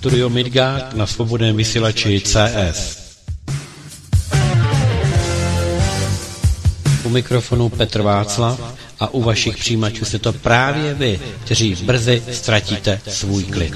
Studio Midgard na svobodném vysílači CS. U mikrofonu Petr Václav a u vašich přijímačů jste to právě vy, kteří brzy ztratíte svůj klid.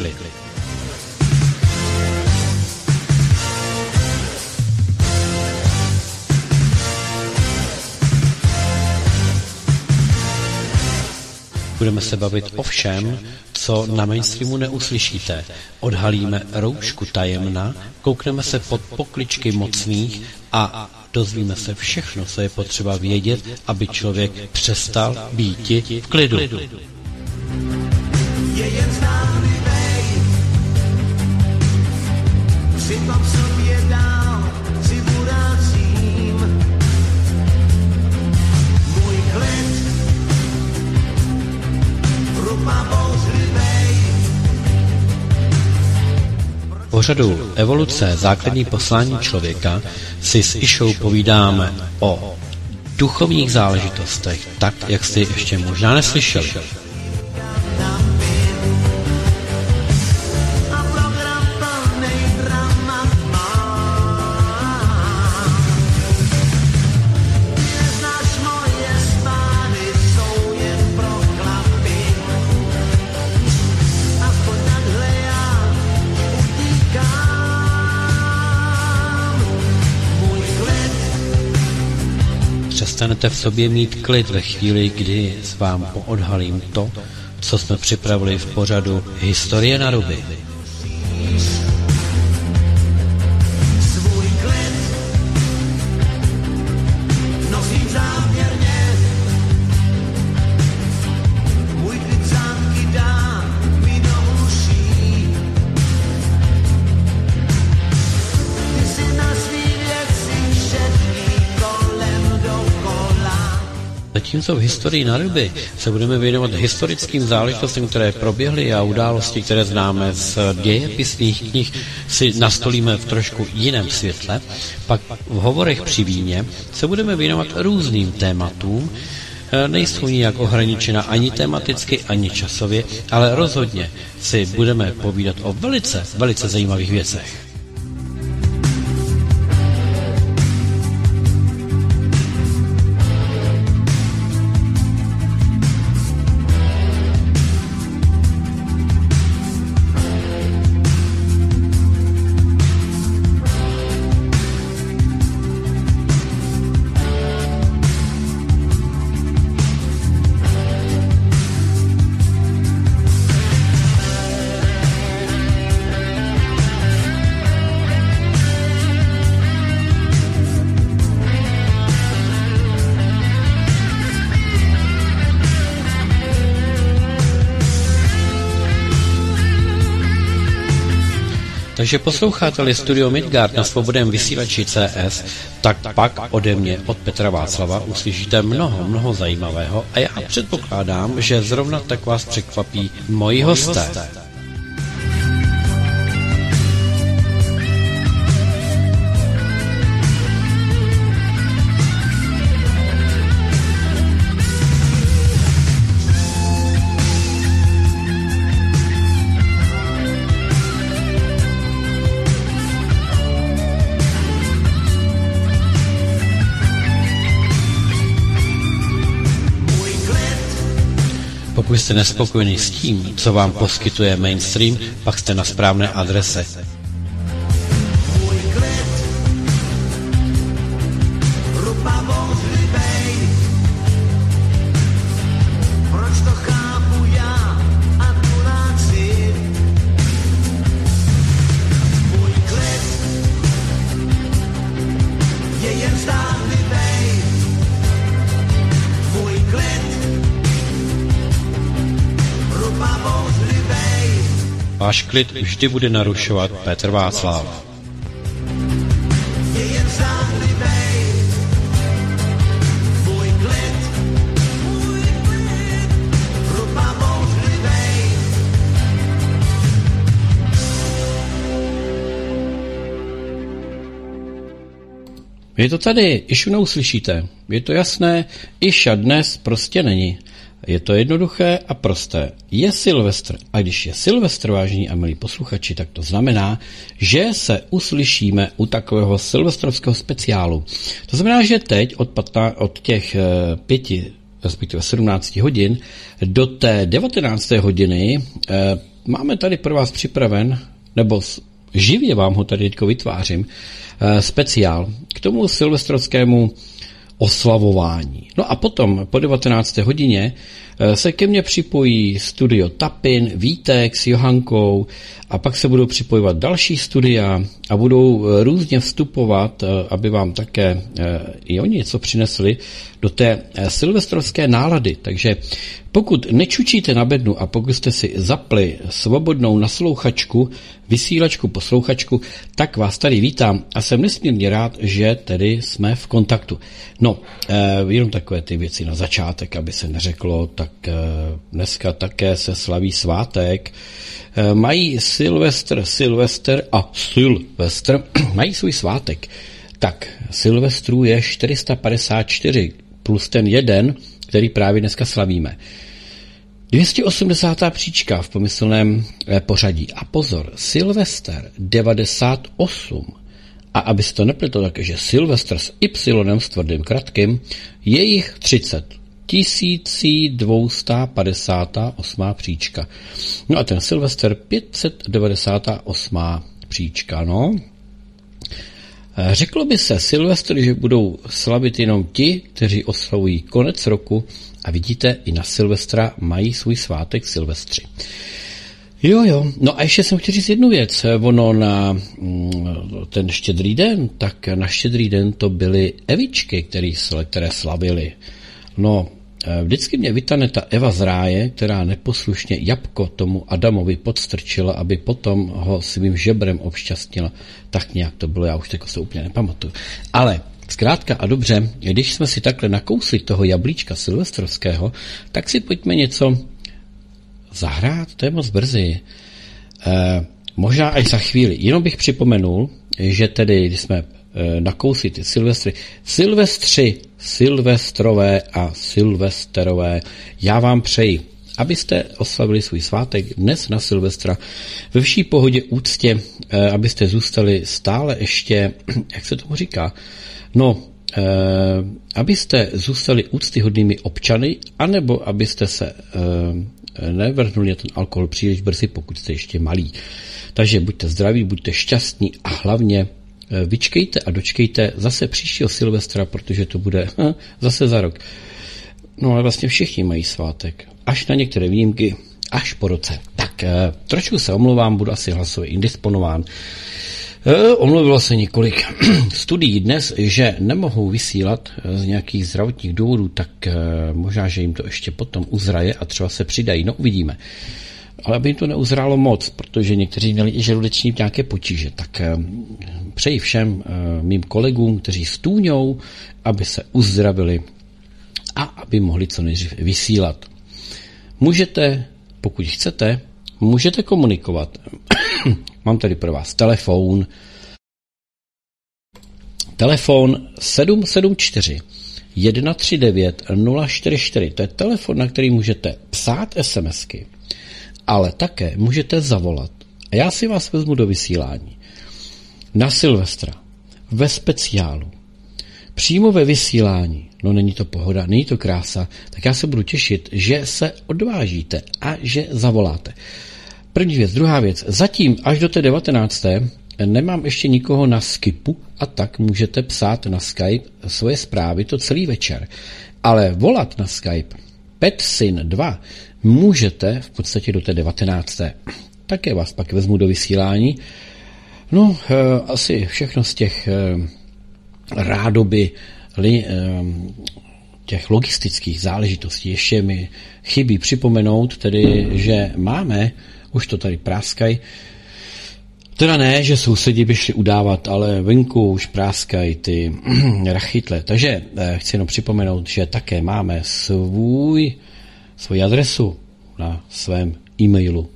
Budeme se bavit o všem, co na mainstreamu neuslyšíte. Odhalíme roušku tajemna, koukneme se pod pokličky mocných a dozvíme se všechno, co je potřeba vědět, aby člověk přestal býti v klidu. Je jen zdánlivej, přitom sobě dál si urácím. Můj klid v pořadu Evoluce, základní poslání člověka si s Išou povídáme o duchovních záležitostech, tak, jak jste ještě možná neslyšeli. Přestanete v sobě mít klid ve chvíli, kdy vám poodhalím to, co jsme připravili v pořadu Historie na ruby. Zatímco v historii na ruby se budeme věnovat historickým záležitostem, které proběhly a události, které známe z dějepisných knih, si nastolíme v trošku jiném světle. Pak v hovorech při víně se budeme věnovat různým tématům, nejsou nijak ohraničena ani tematicky, ani časově, ale rozhodně si budeme povídat o velice zajímavých věcech. Takže posloucháte-li Studio Midgard na svobodném vysílači CS, tak pak ode mě, od Petra Václava, uslyšíte mnoho zajímavého a já předpokládám, že zrovna tak vás překvapí moji hosté. Pokud jste nespokojení s tím, co vám poskytuje mainstream, pak jste na správné adrese. Váš klid vždy bude narušovat Petr Václav. Je to tady, Išu neuslyšíte. Je to jasné, Iša dnes prostě není. Je to jednoduché a prosté. Je Silvestr. A když je Silvestr, vážení a milí posluchači, tak to znamená, že se uslyšíme u takového silvestrovského speciálu. To znamená, že teď od těch 5, respektive 17 hodin do té 19. hodiny máme tady pro vás připraven, nebo živě vám ho tady teďko vytvářím, speciál k tomu silvestrovskému oslavování. No a potom po 19. hodině se ke mně připojí studio Tapin, Vítek s Johankou a pak se budou připojovat další studia a budou různě vstupovat, aby vám také i oni něco přinesli do té silvestrovské nálady. Takže pokud nečučíte na bednu a pokud jste si zapli svobodnou naslouchačku, vysílačku, poslouchačku, tak vás tady vítám a jsem nesmírně rád, že tedy jsme v kontaktu. No, jenom takové ty věci na začátek, aby se neřeklo, tak dneska také se slaví svátek. Mají Silvestr a Silvestr mají svůj svátek. Tak, Silvestrů je 454 plus ten jeden, který právě dneska slavíme. 280. příčka v pomyslném pořadí. A pozor, Silvester 98. A abyste to nepletlo také, že Silvestr s Y s tvrdým kratkým, je jich 30. 1258. příčka. No a ten Silvester 598. příčka, no. Řeklo by se Silvestr, že budou slavit jenom ti, kteří oslavují konec roku a vidíte, i na Silvestra mají svůj svátek Silvestři. Jo. No a ještě jsem chtěl říct jednu věc. Ono na ten štědrý den, tak na štědrý den to byly Evičky, které slavily. No, vždycky mě vytane ta Eva z ráje, která neposlušně jabko tomu Adamovi podstrčila, aby potom ho svým žebrem obšťastnila. Tak nějak to bylo, já už tako se úplně nepamatuju. Ale zkrátka a dobře, když jsme si takhle nakousli toho jablíčka silvestrovského, tak si pojďme něco zahrát, to je moc brzy. Možná až za chvíli. Jenom bych připomenul, že tedy, když jsme nakousli ty Silvestři, Silvestrové a Silvesterové, já vám přeji, abyste oslavili svůj svátek dnes na Silvestra ve vší pohodě, úctě, abyste zůstali stále ještě, jak se tomu říká, abyste zůstali úctyhodnými občany, anebo abyste se nevrhnuli na ten alkohol příliš brzy, pokud jste ještě malí. Takže buďte zdraví, buďte šťastní a hlavně vyčkejte a dočkejte zase příštího Silvestra, protože to bude zase za rok. No ale vlastně všichni mají svátek. Až na některé výjimky, až po roce. Tak trošku se omlouvám, budu asi hlasově indisponován. Omluvilo se několik studií dnes, že nemohou vysílat z nějakých zdravotních důvodů, tak možná, že jim to ještě potom uzraje a třeba se přidají. No, uvidíme. Ale aby jim to neuzrálo moc, protože někteří měli i žaludeční nějaké potíže, tak přeji všem mým kolegům, kteří stůňou, aby se uzdravili a aby mohli co nejdřív vysílat. Můžete, pokud chcete, můžete komunikovat. Mám tady pro vás telefon 774 139 044. To je telefon, na který můžete psát SMSky, ale také můžete zavolat. A já si vás vezmu do vysílání. Na Silvestra, ve speciálu, přímo ve vysílání. No není to pohoda, není to krása, tak já se budu těšit, že se odvážíte a že zavoláte. První věc, druhá věc. Zatím až do té 19. nemám ještě nikoho na Skypu a tak můžete psát na Skype svoje zprávy to celý večer. Ale volat na Skype Petsin 2 můžete v podstatě do té 19. Také vás pak vezmu do vysílání. No, asi všechno z těch rádoby těch logistických záležitostí. Ještě mi chybí připomenout, tedy, že máme, už to tady práskají, teda ne, že sousedi by šli udávat, ale venku už práskají ty rachytle. Takže chci jenom připomenout, že také máme svoji adresu na svém e-mailu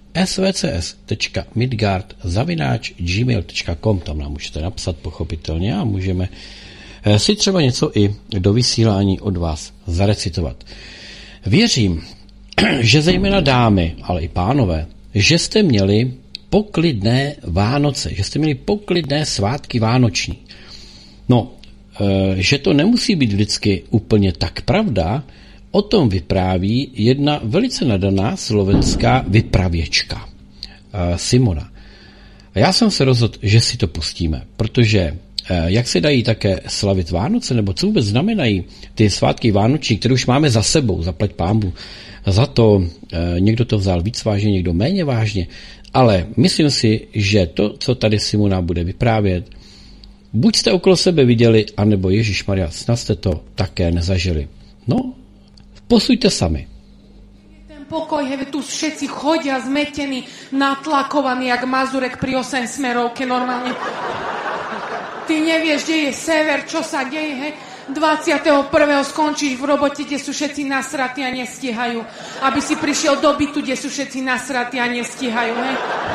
svcs.midgard@gmail.com. Tam nám můžete napsat pochopitelně a můžeme si třeba něco i do vysílání od vás zarecitovat. Věřím, že zejména dámy, ale i pánové, že jste měli poklidné Vánoce, že jste měli poklidné svátky vánoční. No, že to nemusí být vždycky úplně tak pravda, o tom vypráví jedna velice nadaná slovenská vypravěčka, Simona. A já jsem se rozhodl, že si to pustíme, protože jak se dají také slavit Vánoce, nebo co vůbec znamenají ty svátky vánoční, které už máme za sebou, zaplať pánbu za to, někdo to vzal víc vážně, někdo méně vážně, ale myslím si, že to, co tady Simona bude vyprávět, buď jste okolo sebe viděli, anebo Ježišmarja, snad jste to také nezažili. No, posuďte sami. Ten pokoj, tu všetci chodia zmetení, natlakovaní, jak Mazurek pri 8 smerovke normálne. Ty nevieš, kde je sever, čo sa deje, hej? 21. skončíš v robote, kde sú všetci nasratí a nestíhajú. Aby si prišiel do bytu, kde sú všetci nasratí a nestíhajú, hej?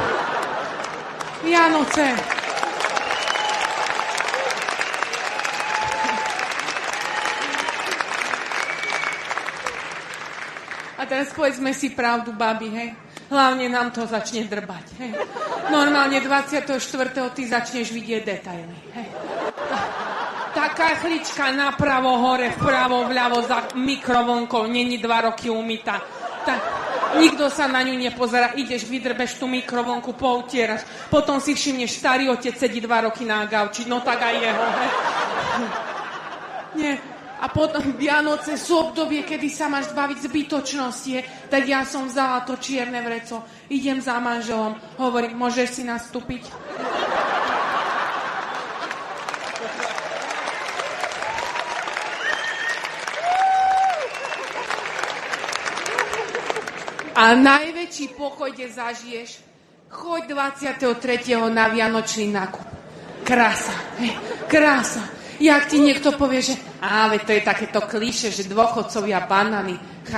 Vianoce. A teraz povedzme si pravdu, babi, hej? Hlavne nám to začne drbať, hej? Normálne 24. ty začneš vidieť detaily, hej? Tá kachlička napravo, hore, vpravo, vľavo, za mikrovlnkou, není 2 roky umytá. Nikto sa na ňu nepozerá, ideš, vydrbeš tú mikrovlnku, poutieraš, potom si všimneš, starý otec sedí 2 roky na gauči, no tak aj jeho, hej? Nie. A potom Vianoce sú obdobie, kedy sa máš zbaviť zbytočnosti. Tak ja som vzala to čierne vreco. Idem za manželom. Hovorím, môžeš si nastúpiť? A najväčší pokoj, kde zažiješ, choď 23. na Vianočný nákup. Krása. Krása. Jak ti niekto povie, že veď to je takéto klíše, že dôchodcovia banány.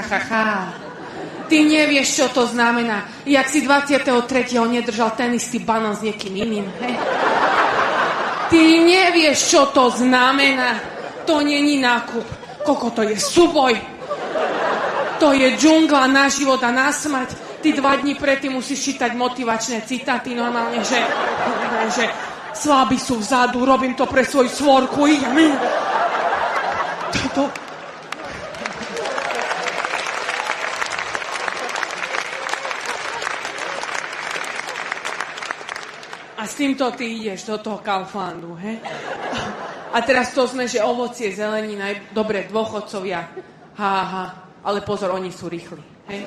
Ty nevieš, čo to znamená. Jak si 23. nedržal ten istý banán s niekým iným. Hej? Ty nevieš, čo to znamená. To není nákup. Koko, to je súboj. To je džungla na život a na smrť. Ty 2 dní predtým musíš čítať motivačné citáty normálne, že slabí sú vzadu, robím to pre svoju svorku, idem. Toto. A s týmto ty ideš do toho Kauflandu, he? A teraz to sme, že ovocie, zelenina, dobre, dôchodcovia, ale pozor, oni sú rýchli, hej?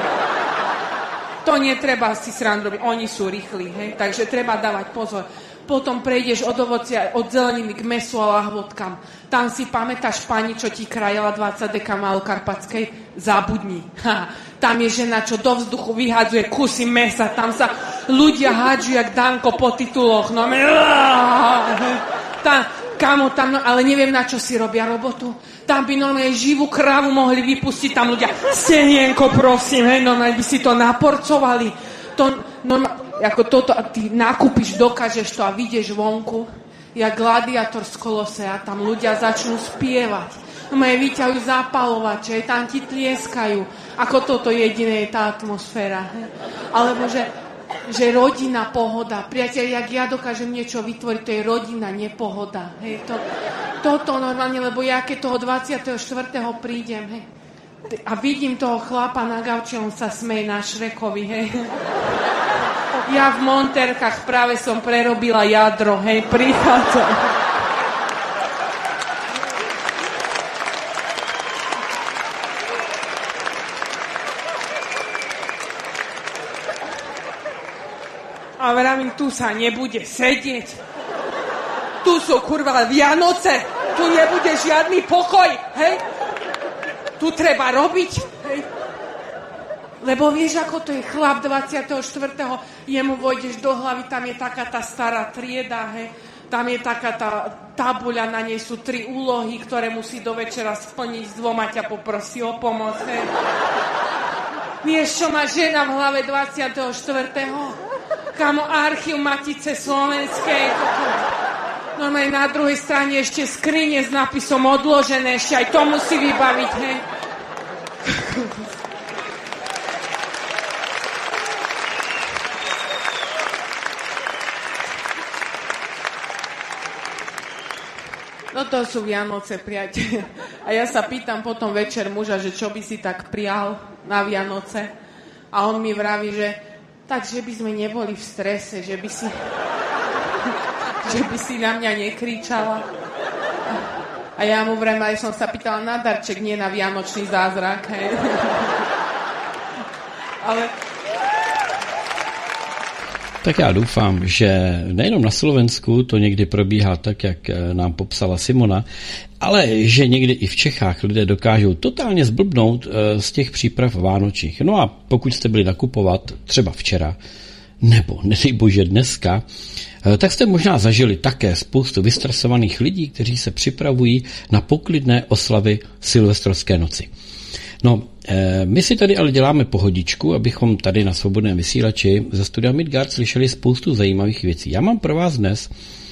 To netreba si srandu robiť, oni sú rýchli, hej? Takže treba dávať pozor. Potom prejdeš od ovocia, od zeleniny k mesu a lahvodkám. Tam si pamätáš pani, čo ti krajala 20 deka malokarpatskej? Zabudni. Tam je žena, čo do vzduchu vyhadzuje kusy mesa. Tam sa ľudia hádžu jak Danko po tituloch. No, ale neviem, na čo si robia robotu. Tam by normálne živú kravu mohli vypustiť. Tam ľudia, stenienko, prosím, hej, normálne by si to naporcovali. Ako toto, ty nakúpiš, dokážeš to a vidieš vonku, jak gladiátor z Kolosea, tam ľudia začnú spievať. Vyťahujú zapalovače, tam ti tlieskajú. Ako toto jediné je tá atmosféra. Alebo že rodina, pohoda. Priateľ, jak ja dokážem niečo vytvoriť, to je rodina, nepohoda. Hej, toto normálne, lebo ja keď toho 24. prídem, hej, a vidím toho chlapa na gauči, on sa smeje na Šrekovi, hej. Ja v monterkách práve som prerobila jadro, hej, prichádzam. A vravím, tu sa nebude sedieť. Tu sú kurva Vianoce. Tu nebude žiadny pokoj, hej. Tu treba robiť, hej. Lebo vieš, ako to je chlap 24. Jemu vojdeš do hlavy, tam je taká tá stará trieda, hej. Tam je taká tá tabuľa, na nej sú 3 úlohy, ktoré musí do večera splniť, s 2 ťa poprosí o pomoc, hej. Vieš, čo má žena v hlave 24. Kamo, archív Matice Slovenskej. Normálne na druhej strane ešte skrine s nápisom odložené, ešte aj to musí vybaviť, hej. No to sú Vianoce, priateľ. A ja sa pýtam potom večer muža, že čo by si tak prijal na Vianoce. A on mi vraví, že takže by sme neboli v strese, že by si na mňa nekričala. A ja mu vrem, ale som sa pýtala na darček, nie na vianočný zázrak. Hej. Ale... Tak já doufám, že nejenom na Slovensku to někdy probíhá tak, jak nám popsala Simona, ale že někdy i v Čechách lidé dokážou totálně zblbnout z těch příprav vánočních. No a pokud jste byli nakupovat třeba včera, nebo nedej bože dneska, tak jste možná zažili také spoustu vystresovaných lidí, kteří se připravují na poklidné oslavy silvestrovské noci. No, my si tady ale děláme pohodičku, abychom tady na Svobodném vysílači ze studia Midgard slyšeli spoustu zajímavých věcí. Já mám pro vás dnes,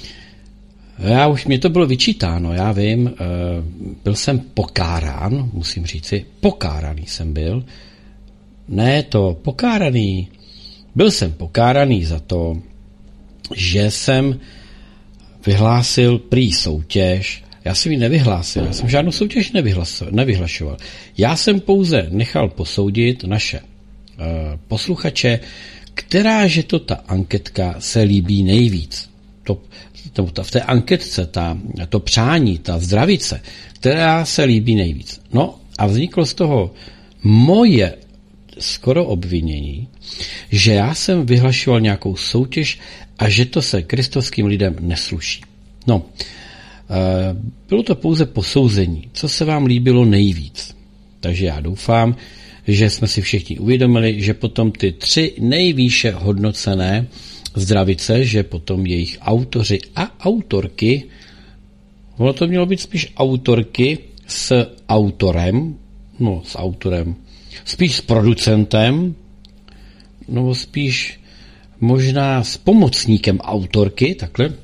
mě to bylo vyčítáno, já vím, byl jsem pokárán, musím říci, pokáraný jsem byl. Ne to, pokáraný. Byl jsem pokáraný za to, že jsem vyhlásil prý soutěž. Já jsem ji nevyhlásil, já jsem žádnou soutěž nevyhlašoval. Já jsem pouze nechal posoudit naše posluchače, kteráže to ta anketka se líbí nejvíc. V té anketce to přání, ta zdravice, která se líbí nejvíc. No a vzniklo z toho moje skoro obvinění, že já jsem vyhlašoval nějakou soutěž a že to se kristovským lidem nesluší. No, bylo to pouze posouzení, co se vám líbilo nejvíc. Takže já doufám, že jsme si všichni uvědomili, že potom ty 3 nejvýše hodnocené zdravice, že potom jejich autoři a autorky, ono to mělo být spíš autorky s autorem, spíš s producentem, nebo spíš možná s pomocníkem autorky, takhle,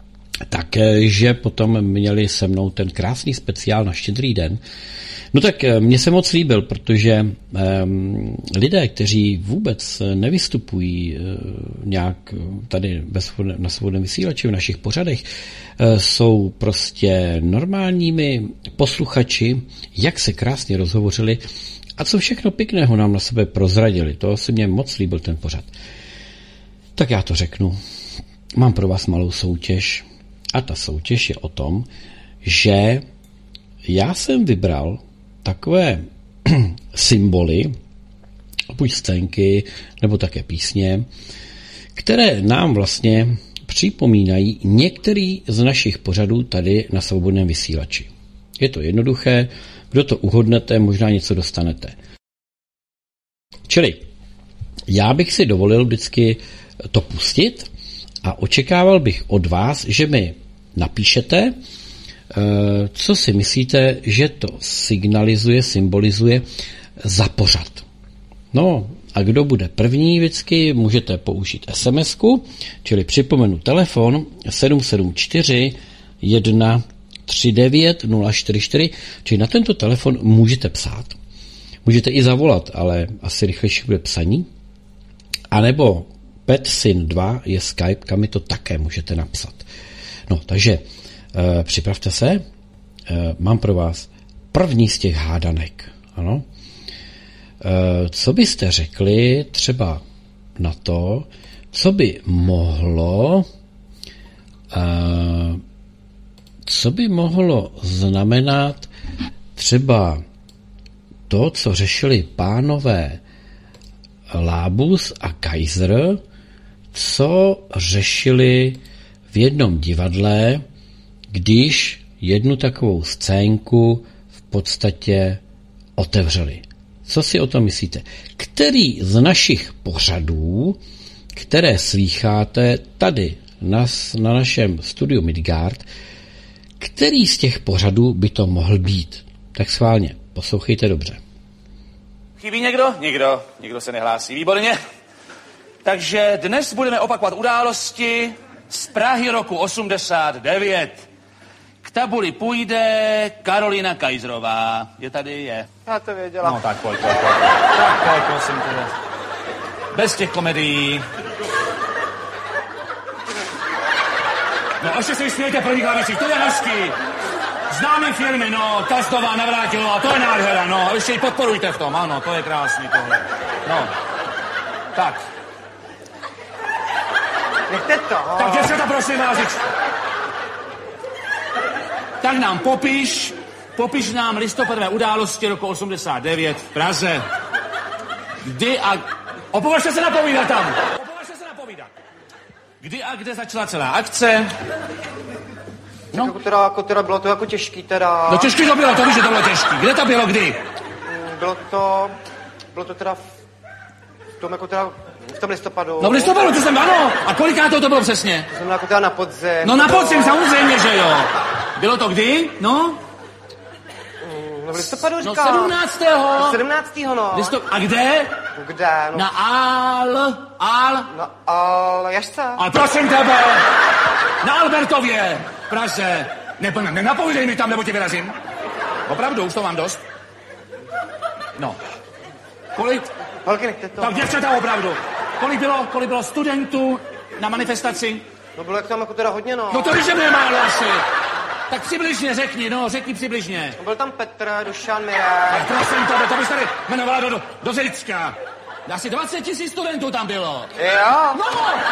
takže potom měli se mnou ten krásný speciál na Štědrý den. No tak mně se moc líbil, protože lidé, kteří vůbec nevystupují nějak tady na Svobodném vysílači v našich pořadech, jsou prostě normálními posluchači, jak se krásně rozhovořili a co všechno pěkného nám na sebe prozradili. To se mně moc líbil ten pořad. Tak já to řeknu. Mám pro vás malou soutěž. A ta soutěž je o tom, že já jsem vybral takové symboly, buď scénky, nebo také písně, které nám vlastně připomínají některý z našich pořadů tady na Svobodném vysílači. Je to jednoduché, kdo to uhodnete, možná něco dostanete. Čili já bych si dovolil vždycky to pustit a očekával bych od vás, že mi napíšete, co si myslíte, že to signalizuje, symbolizuje za pořad. No a kdo bude první vždycky, můžete použít SMS-ku, čili připomenu telefon 774 139 044, čili na tento telefon můžete psát. Můžete i zavolat, ale asi rychlejší bude psaní. A nebo PetSyn2 je Skype, kam mi to také můžete napsat. No, takže připravte se, mám pro vás první z těch hádanek. Ano. Co byste řekli třeba na to, co by mohlo znamenat třeba to, co řešili pánové Lábus a Kaiser, co řešili v jednom divadle, když jednu takovou scénku v podstatě otevřeli. Co si o tom myslíte? Který z našich pořadů, které slýcháte tady na našem studiu Midgard, který z těch pořadů by to mohl být? Tak schválně, poslouchejte dobře. Chybí někdo? Nikdo se nehlásí. Výborně. Takže dnes budeme opakovat události z Prahy roku 89, tabuli půjde Karolina Kajzrová. Je tady? Je. Já to věděla. No tak pojď. Tak pojď, prosím tebe. Bez těch komedií. No, ještě se vysmějte první klavicích, to je hezký. Známý firmy, no, Kastová, Navrátilová, to je nádhera, no, ještě ji podporujte v tom, ano, to je krásný tohle. No, tak. Nechte to. Tak děvčata, prosím vás, tak nám popiš nám listopadové události roku 89 v Praze. Kdy a... Opovažte se napovídat tam. Kdy a kde začala celá akce? No. Jako teda bylo to jako těžký teda. No těžký to bylo, to víš, že to bylo těžký. Kde to bylo, kdy? Bylo to teda v tom listopadu. No v listopadu, to jsem, ano. A koliká to bylo přesně? To znamená jako teda na podzim. No na podzim, samozřejmě, že jo. Bylo to kdy? No? No v listopadu říkám. No 17. no. A kde? Kde? No. Na Na Jašce. Ale prosím tebe, na Albertově, v Praze. Nenapovídej mi tam, nebo tě vyrazím. Opravdu, už to mám dost. No. Kolik? Holky, nechte to. Tak děvčata, opravdu. Kolik bylo studentů na manifestaci? No bylo jak tam jako teda hodně, no. No to víš, že mě málo asi. Tak přibližně řekni přibližně. No, byl tam Petr, Dušan, Tak Mirek. prosím tebe, to bys tady jmenovala do Řecka. Asi 20 000 studentů tam bylo. Jo. No!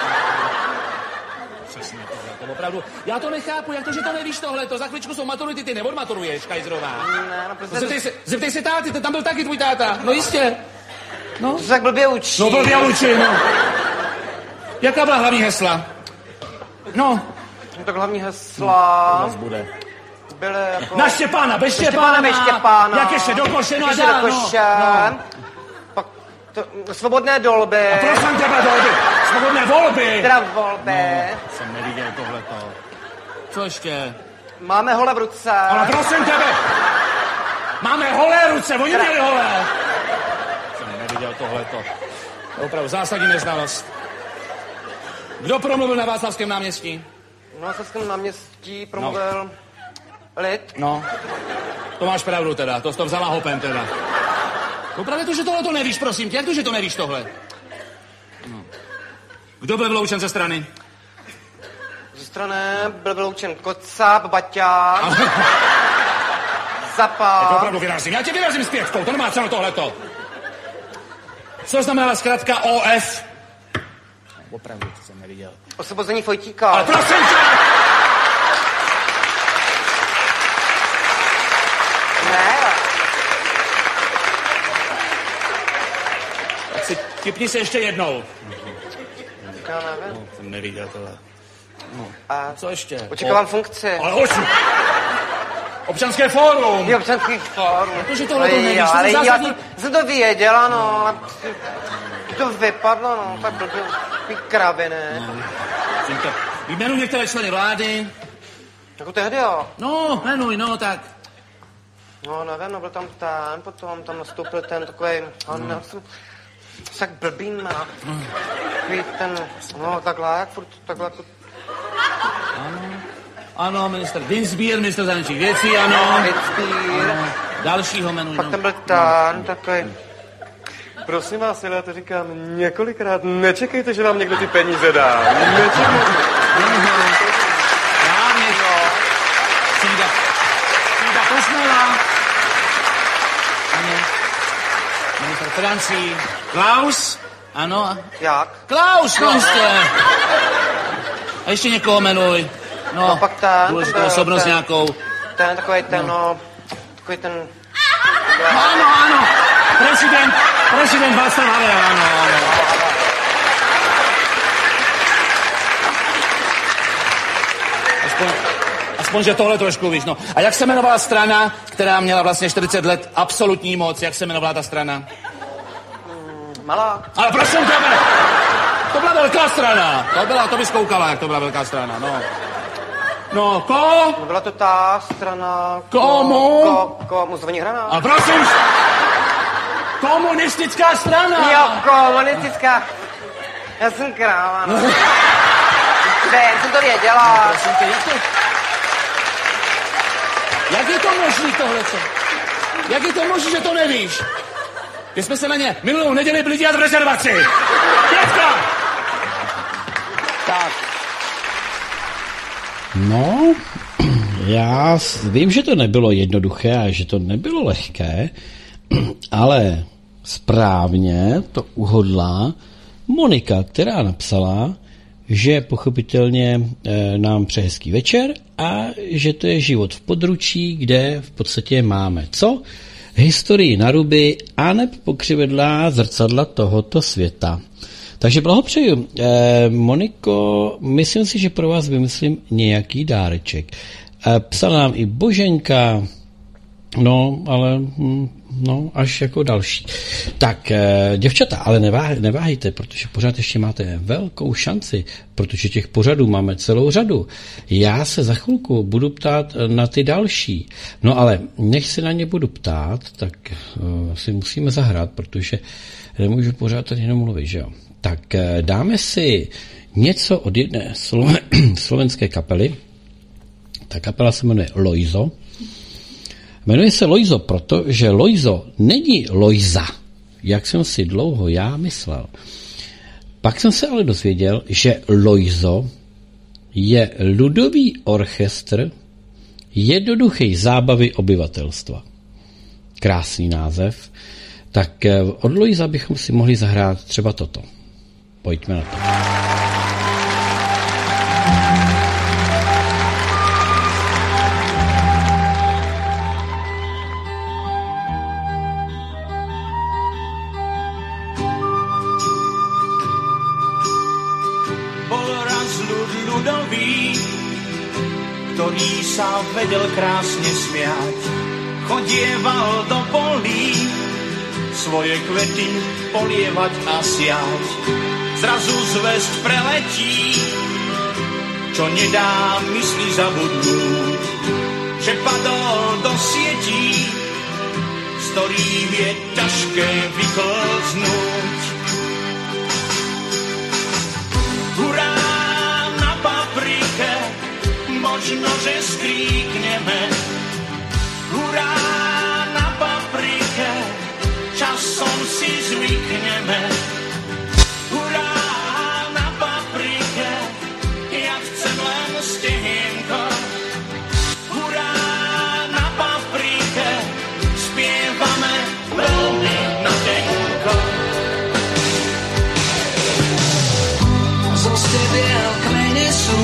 Přesně tohle, to opravdu. Já to nechápu, jak to, že to nevíš tohleto. Za chvíličku jsou maturity, ty neodmaturuješ, Kajzrová. Ne, no prostě... Zeptej se táty, tam byl taky tvůj táta. No jistě. No. To se tak blbě učí. No blbě učí, no. Jaká byla hlavní hesla? No. No tak hlavní hesla... Bude. Byly jako... Na Štěpána, bez Štěpána. Jak ještě do koše, no a dál, no. Pak svobodné dolby. A prosím tebe, dolby. Svobodné volby. Teda volby. No, jsem neviděl tohleto. Co ještě? Máme hole v ruce. Ale prosím tebe. Máme holé ruce, oni měli holé. Jsem neviděl tohleto. Opravdu zásadní neznalost. Kdo promluvil na Václavském náměstí? Na Václavském náměstí promluvil Lid. No, to máš pravdu teda, to jsi to vzala hopem teda. Opravdu to, že tohle to nevíš, prosím tě, jak to, že to nevíš tohle? No. Kdo byl vyloučen ze strany? Ze strany byl vyloučen Kocáb, Baťa, Zapal. Já to opravdu vyrazím, já tě vyrazím s pětkou, to nemá cenu tohleto. Co znamenala zkrátka OF? Opravdu, to jsem neviděl. Osvobození Fojtíka. Ale prosím tě! Ne. Tak si tipni se ještě jednou. Já nevím. No, jsem neviděl tohle. No. A Co ještě? očekávám funkci. Ale Občanské fórum. Je občanský fórum. Protože tohle to nevíš, ale to zásadní... já jsem to věděla, no, ale to vypadlo, no, tak blbě, kraviny. Jmenuji některé členy vlády. Jako tehdy, jo. No, jmenuj, no, tak. No, nevím, no, byl tam ten, potom tam nastoupil ten takovej, on tak blbý má. Ten, no, takhle, jak furt, takhle, jako... Ano, minister Dinsbier, minister zahraničních věcí, ano. Dinsbier. Ano. Dalšího jmenuji. Pak tam byl ten, takový. Prosím vás, já to říkám několikrát, nečekejte, že vám někdo ty peníze dá. Nečekejte. Právě to. Cída Kosmela. Ano. Minister financí. Klaus. Ano. Jak? Klaus, no jste. A ještě někoho jmenuj. No, pak ten. Důležitou osobnost nějakou. Ten, takový ten, no, takový ten... No, ano. Prezident Václav Havel, ano. Aspoň, že tohle trošku víš, no. A jak se jmenovala strana, která měla vlastně 40 let absolutní moc, jak se jmenovala ta strana? Malá. Ale prosím tebe, to byla velká strana. To bys koukala, jak to byla velká strana, no. No, No byla to ta strana... Komu zvoní hrana. A prosím, komunistická strana. Jo, komunistická. Já jsem kráva, no. Ne, jsem to věděla. Prosím tě, jak to? Jak je to možný tohleto? Jak je to možný, že to nevíš? Že jsme se na ně minulou neděli byli dělat v rezervaci. Pětka! Tak. No, já vím, že to nebylo jednoduché a že to nebylo lehké, ale správně to uhodla Monika, která napsala, že pochopitelně nám přeje hezký večer a že to je život v područí, kde v podstatě máme co? Historii Naruby aneb pokřivedlá zrcadla tohoto světa. Takže blahopřeju. Moniko, myslím si, že pro vás vymyslím nějaký dáreček. Psala nám i Boženka, no, ale až jako další. Tak, děvčata, ale neváhejte, protože pořád ještě máte velkou šanci, protože těch pořadů máme celou řadu. Já se za chvilku budu ptát na ty další. No ale než se na ně budu ptát, tak si musíme zahrát, protože nemůžu pořád tady jenom mluvit, že jo. Tak dáme si něco od jedné slovenské kapely. Ta kapela se jmenuje Lojzo. Jmenuje se Lojzo proto, že Lojzo není Lojza, jak jsem si dlouho já myslel. Pak jsem se ale dozvěděl, že Lojzo je ludový orchestr jednoduché zábavy obyvatelstva. Krásný název. Tak od Lojza bychom si mohli zahrát třeba toto. Pojďme na to. Ktorý sa vedel krásne smiať, chodieval do polí, svoje kvety polievať a siať. Zrazu zvesť preletí, čo nedá mysli zabudnúť, že padol do sietí, z ktorých je ťažké vyklznúť. Hurá na paprike, možno, že skríkneme. Hurá na paprike, časom si zvykneme. Hurá na paprike, ja chcem len stehienko. Hurá na paprike, spievame veľmi natenko. Zo stebiel kmene sú,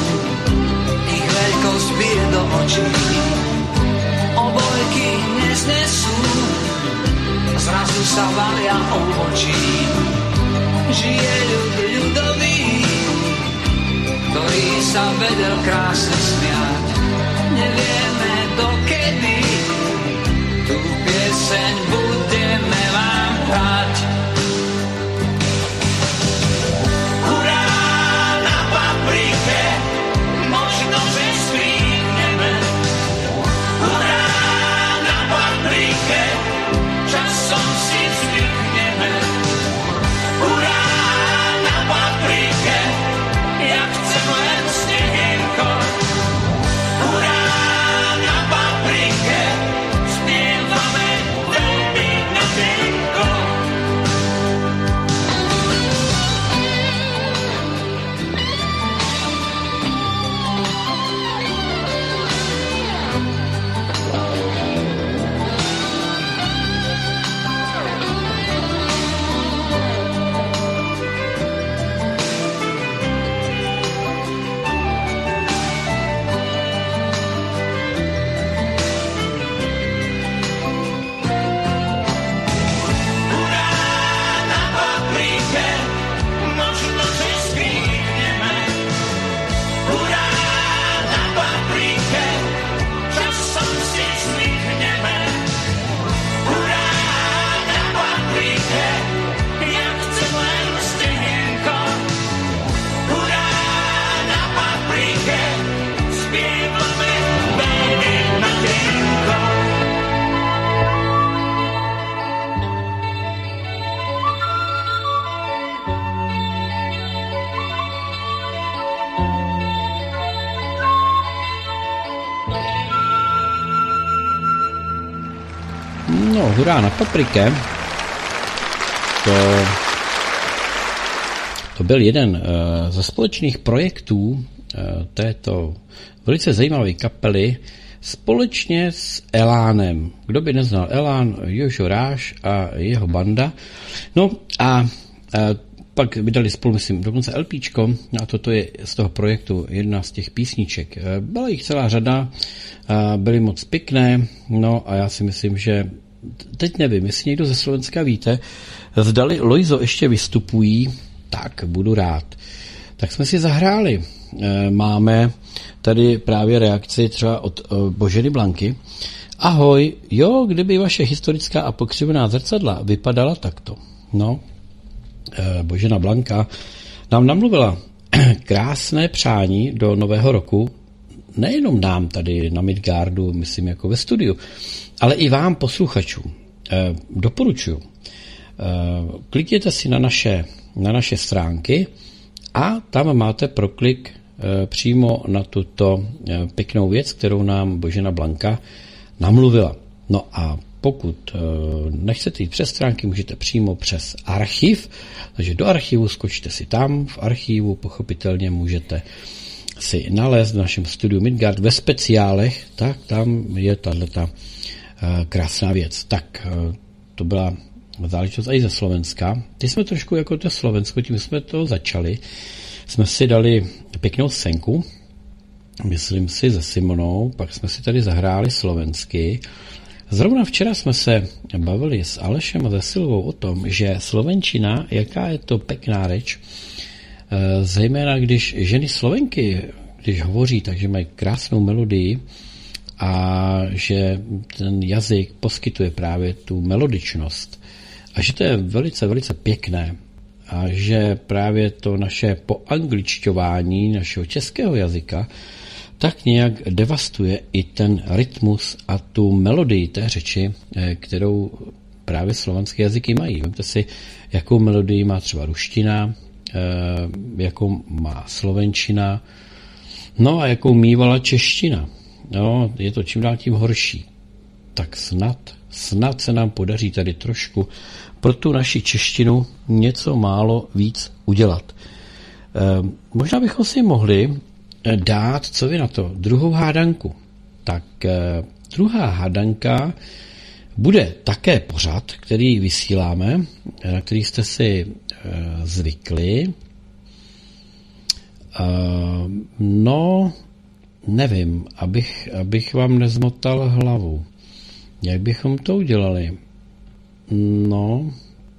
veľkosť bije do očí, obojky neznesú, zrazu sa valia ovočí. Žije ľud ľudový, ktorý sa vedel krásne smiať. Nevieme dokedy, tú pieseň budeme vám hrať. Hurá na paprike, možno, že skríkneme. Hurá na paprike, časom si zvykneme. Hurá na paprike, ja chcem len stehienko. Hurá na paprike, No, hurá na paprike. To byl jeden ze společných projektů této velice zajímavé kapely společně s Elánem. Kdo by neznal Elán, Jožo Ráš a jeho banda. No a pak vydali spolu, myslím, dokonce LPčko a toto je z toho projektu jedna z těch písniček. Byla jich celá řada, byly moc pěkné, no a já si myslím, že teď nevím, jestli někdo ze Slovenska víte, zdali Lojzo ještě vystupují, tak budu rád. Tak jsme si zahráli. Máme tady právě reakci třeba od Boženy Blanky. Ahoj, jo, kdyby vaše historická a pokřivená zrcadla vypadala takto. No, Božena Blanka nám namluvila krásné přání do nového roku, nejenom nám tady na Midgardu, myslím jako ve studiu, ale i vám posluchačům. Doporučuji. Klikněte si na naše stránky a tam máte proklik přímo na tuto pěknou věc, kterou nám Božena Blanka namluvila. No a pokud nechcete jít přes stránky, můžete přímo přes archiv, takže do archivu skočte si tam, v archivu pochopitelně můžete si nalézt v našem studiu Midgard ve speciálech, tak tam je tato krásná věc. Tak to byla záležitost i ze Slovenska. Teď jsme trošku jako to Slovensko, tím jsme to začali. Jsme si dali pěknou scénku, myslím si se Simonou, pak jsme si tady zahráli slovensky. Zrovna včera jsme se bavili s Alešem a se Silvou o tom, že slovenčina, jaká je to pěkná řeč, zejména když ženy Slovenky, když hovoří, takže mají krásnou melodii a že ten jazyk poskytuje právě tu melodičnost a že to je velice, velice pěkné a že právě to naše poangličťování našeho českého jazyka tak nějak devastuje i ten rytmus a tu melodii té řeči, kterou právě slovanské jazyky mají. Vemte si, jakou melodii má třeba ruština, jakou má slovenčina, no a jakou mívala čeština. No, je to čím dál tím horší. Tak snad se nám podaří tady trošku pro tu naši češtinu něco málo víc udělat. Možná bychom si mohli dát, co vy na to, druhou hádanku. Tak druhá hádanka bude také pořad, který vysíláme, na který jste si zvykli. No, nevím, abych vám nezmotal hlavu. Jak bychom to udělali? No,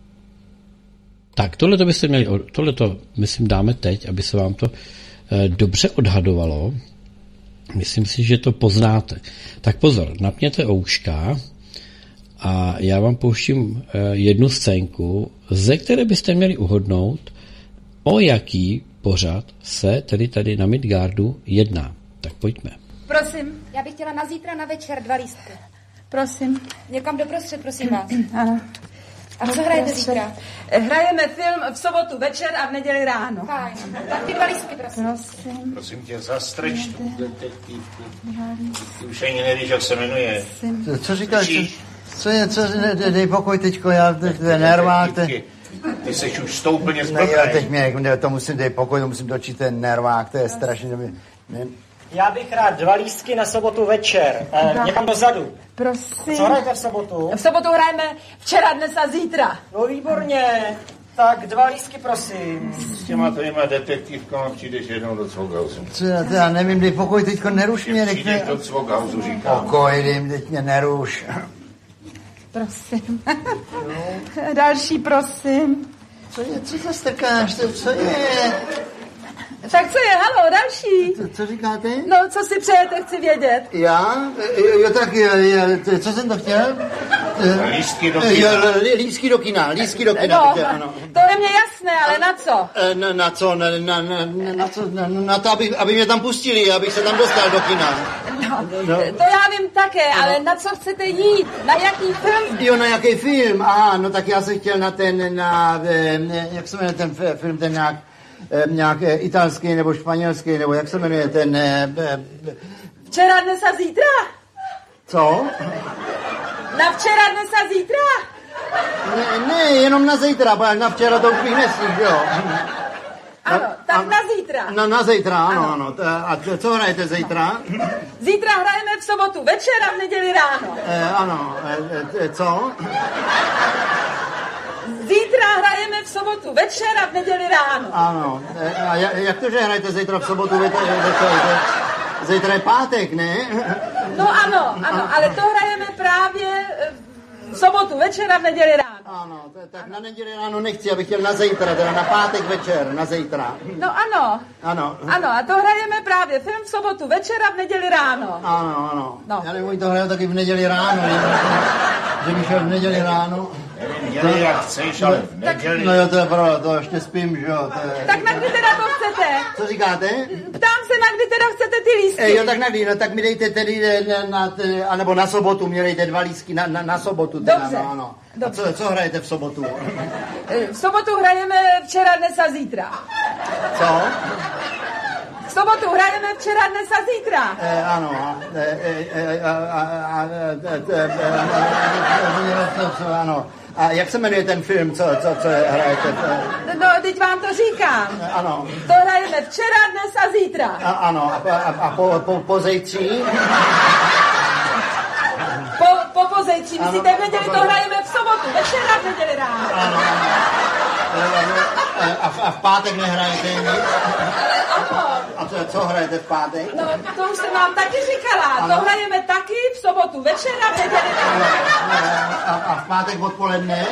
tak tohleto byste měli, tohleto myslím dáme teď, aby se vám to dobře odhadovalo. Myslím si, že to poznáte. Tak pozor, napněte ouška a já vám pouštím jednu scénku, ze které byste měli uhodnout, o jaký pořad se tedy tady na Midgardu jedná. Tak pojďme. Prosím. Já bych chtěla na zítra na večer 2 lístky. Prosím. Někam doprostřed, prosím vás. Ano. A co hrajete zítra? Hrajeme film v sobotu večer a v neděli ráno. Fajn. Tak ty 2 lístky, prosím. Prosím tě, zastrč tu detektivku. Ty už ani nevíš, jak se jmenuje. Co říkáš? Dej pokoj teďko, já to je nervák. Ty seš už s tou úplně zblbnej. Teď mě to musím, dej pokoj, to musím dočít, ten nervák, to je strašně. Já bych rád 2 lístky na sobotu večer. Někam dozadu. Prosím. Co hrajete v sobotu? V sobotu hrajeme včera, dnes a zítra. No výborně. Tak 2 lístky, prosím. S těma tvýma detektivkama přijdeš jednou do Cvogauzu. Co já nevím, dej pokoj, teďko neruš mě. Přijdeš do Cvogauzu, říkám. Pokoj, teď mě neruš. Prosím. Další, prosím. Co za strkáš, co je? Tak co je, halo, další. Co říkáte? No, co si přejete, chci vědět. Já? Jo, tak, co jsem to chtěl? Lístky do kina. Lístky do kina, lístky do kina. No, to je mě jasné, ale na co? Na co? Na to, aby mě tam pustili, abych se tam dostal do kina. No. To já vím také, ale na co chcete jít? Na jaký film? Jo, na jaký film? No tak já jsem chtěl na jak se jmenuje ten film, ten nějak italský nebo španělský, nebo jak se jmenuje ten... Včera, dnes a zítra? Co? Na včera, dnes a zítra? Ne, jenom na zítra, protože na včera to už bych nesmím, jo. Ano, tak na zítra. Na zítra, ano. A co hrajete zítra? Zítra hrajeme v sobotu večer a v neděli ráno. Ano, co? Zítra hrajeme v sobotu večer a v neděli ráno. Ano, a jak to, že hrajete zítra v sobotu večer? Zítra je pátek, ne? No ano, ale to hrajeme právě v sobotu večer a v neděli ráno. Ano, tak na neděli ráno nechci, abych chtěl na zítra, teda na pátek večer, na zítra. No ano. Ano, a to hrajeme právě film v sobotu večer a v neděli ráno. Ano. No. Já nevím, to hraju taky v neděli ráno, že bych šel v neděli ráno. Neděli, jak chceš, ale v neděli. No jo, to je pravda, to ještě spím, že jo. Tak na kdy teda to chcete? Co říkáte? Ptám se, na kdy teda chcete ty lístky. Jo, tak na kdy, no tak mi dejte tedy, anebo na sobotu, mě dejte 2 lístky na sobotu. Teda, Dobře. No. A co hrajete v sobotu? V sobotu hrajeme včera, dnes a zítra. Co? V sobotu hrajeme včera, dnes a zítra. Ano. Ano. A jak se jmenuje ten film, co hrajete? No, teď vám to říkám. Ano. To hrajeme včera, dnes a zítra. Ano. A po zítří? Po pozejtří. Myslíte, v neděli to hrajeme v sobotu, večera v neděli ráno. Ano. A v pátek nehrajete nic? A co hrajete v pátek? No, to už jsem vám taky říkala. Ano. To hrajeme taky v sobotu večera v neděli ráno. A v pátek odpoledne?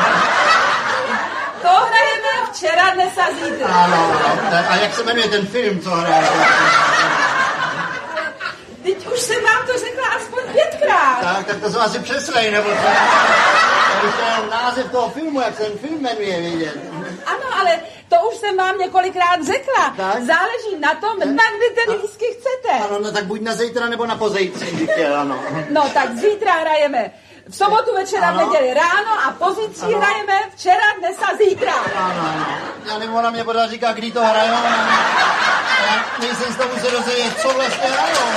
To hrajeme včera, dnes a zítra. Ano. A jak se jmenuje ten film, co hrajete? Teď už jsem vám to řekla aspoň 5krát. Tak to jsem asi přeslej, nebo co? To je název toho filmu, jak se ten film jmenuje, vidět. Ano, ale to už jsem vám několikrát řekla. Tak? Záleží na tom, na kdy ty lístky chcete. Ano, no tak buď na zítra, nebo na pozítří, ano. No, tak zítra hrajeme v sobotu večera, v neděli ráno a pozítří hrajeme včera, dnes a zítra. Ano. Já nevím, ona mě pořád říká, kdy to hrajou. Já nejsem z tomu se dozvědět, co vlastně hrajou.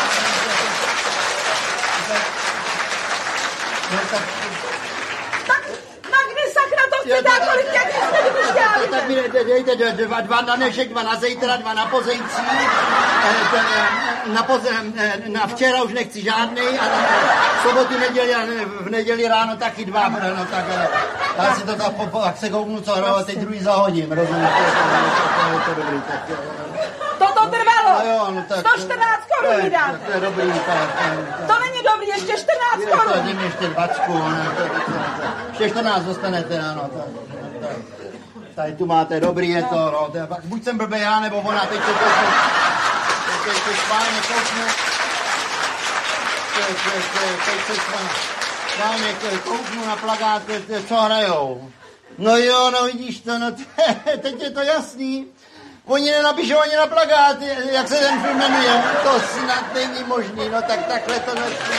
Tak na kdy sakra to chcete, a kolik těch jste vymyšľali? Tak mi dejte 2 na dnešek, 2 na zítra, 2 na pozítří. Na včera už nechci žádnej, a v sobotu, neděli a v neděli ráno taky 2. No, tak, já si to tak se kouknu, co hraju, a teď druhý zahodím, rozumíte? To je dobrý, tak. Toto trvalo. No jo, no tak, 114 korun mi dáte. To je dobrý, To není dobrý, ještě 14 korun. To je ještě 20, ještě 14 dostanete, ano. Tady tu máte, dobrý je to, no. Buď jsem blbej já, nebo ona, teď se kouknu. Teď se špálně kouknu. Teď se kouknu na plakát, co hrajou. No jo, no vidíš to, no teď je to jasný. Oni nenapíšou ani na plakát, jak se ten film jmenuje. To snad není možný, no tak takhle to nesmí.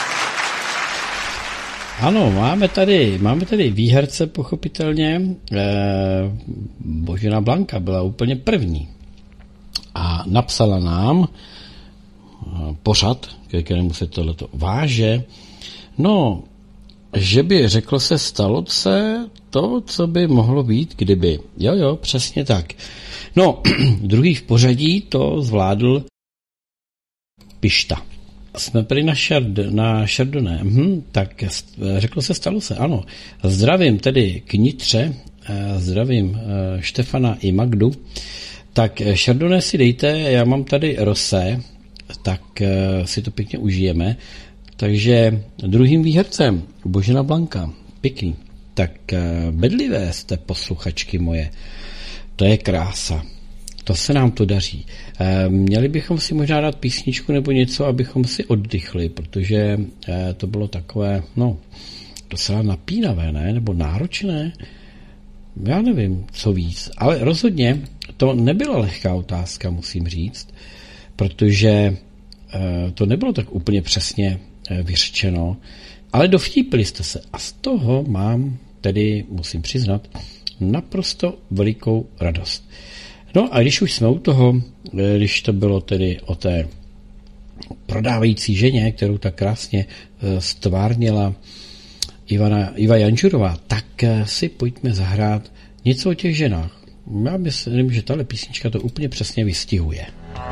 Ano, máme tady výherce, pochopitelně. Božena Blanka byla úplně první. A napsala nám pořad, ke kterému se tohleto váže. No, že by řeklo se, stalo se to, co by mohlo být, kdyby. Jo, přesně tak. No, druhý v pořadí to zvládl Pišta. Jsme prý na Chardonnay. Tak řeklo se, stalo se, ano. Zdravím tedy Knitře, zdravím Štefana i Magdu. Tak Chardonnay si dejte, já mám tady Rosé, tak si to pěkně užijeme. Takže druhým výhercem Božena Blanka, pěkný. Tak bedlivé jste, posluchačky moje. To je krása. To se nám to daří. Měli bychom si možná dát písničku nebo něco, abychom si oddychli, protože to bylo takové, docela napínavé, ne? Nebo náročné. Já nevím, co víc. Ale rozhodně to nebyla lehká otázka, musím říct, protože to nebylo tak úplně přesně vyřčeno, ale dovtípili jste se. A z toho mám tedy, musím přiznat, naprosto velikou radost. No a když už jsme u toho, když to bylo tedy o té prodávající ženě, kterou tak krásně stvárnila Iva Janžurová, tak si pojďme zahrát něco o těch ženách. Já myslím, že tahle písnička to úplně přesně vystihuje.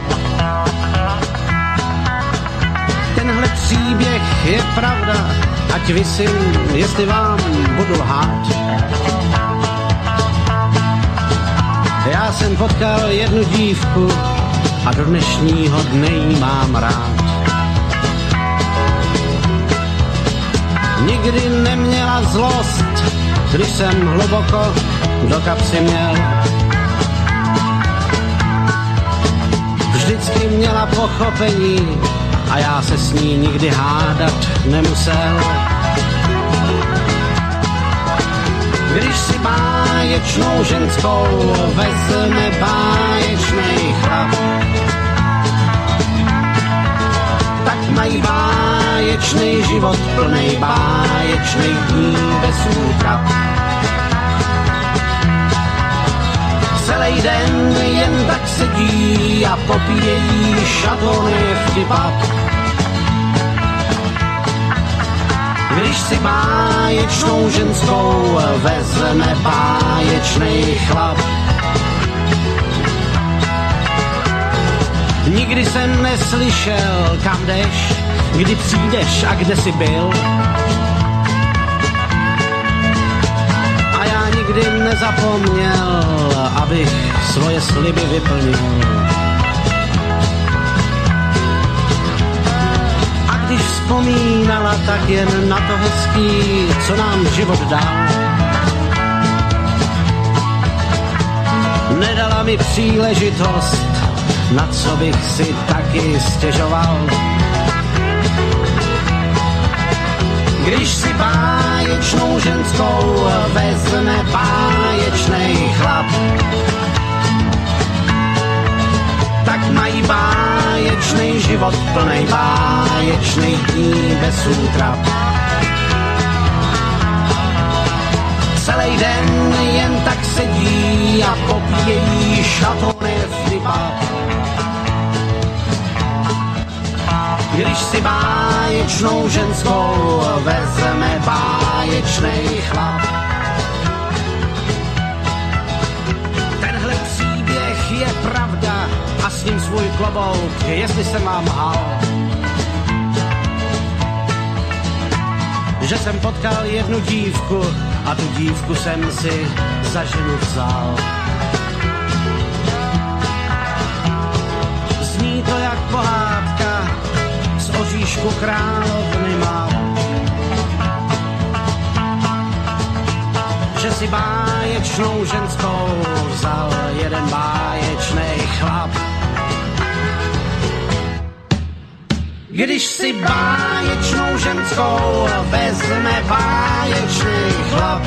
Tenhle příběh je pravda, ať visím, jestli vám budu lhát. Já jsem potkal jednu dívku a do dnešního dne jí mám rád. Nikdy neměla zlost, když jsem hluboko do kapsy měl. Vždycky měla pochopení a já se s ní nikdy hádat nemusel. Když si báječnou ženskou vezme báječnej chlap, tak mají báječnej život plnej báječnej dní bez útrap. Celý den jen tak sedí a popíjejí šatony vtipat. Když si báječnou ženskou vezme báječnej chlap. Nikdy jsem neslyšel, kam jdeš, kdy přijdeš a kde jsi byl. A já nikdy nezapomněl, abych svoje sliby vyplnil. A když vzpomínala, tak jen na to hezký, co nám život dal. Nedala mi příležitost, na co bych si taky stěžoval. Když si báječnou ženskou vezme báječnej chlap, tak mají báječnej život plnej báječnej dní bez útrap. Celý den jen tak sedí a popíjejí šatony vtipat. Když si báječnou ženskou vezme báječnej chlap. Tenhle příběh je pravda a s ním svůj klobouk, jestli jsem vám lhal. Že jsem potkal jednu dívku a tu dívku jsem si za ženu vzal. Zní to jak pohádka z oříšku královny má. Že si báječnou ženskou vzal jeden báječnej chlap. Když si báječnou ženskou vezme báječnej chlap,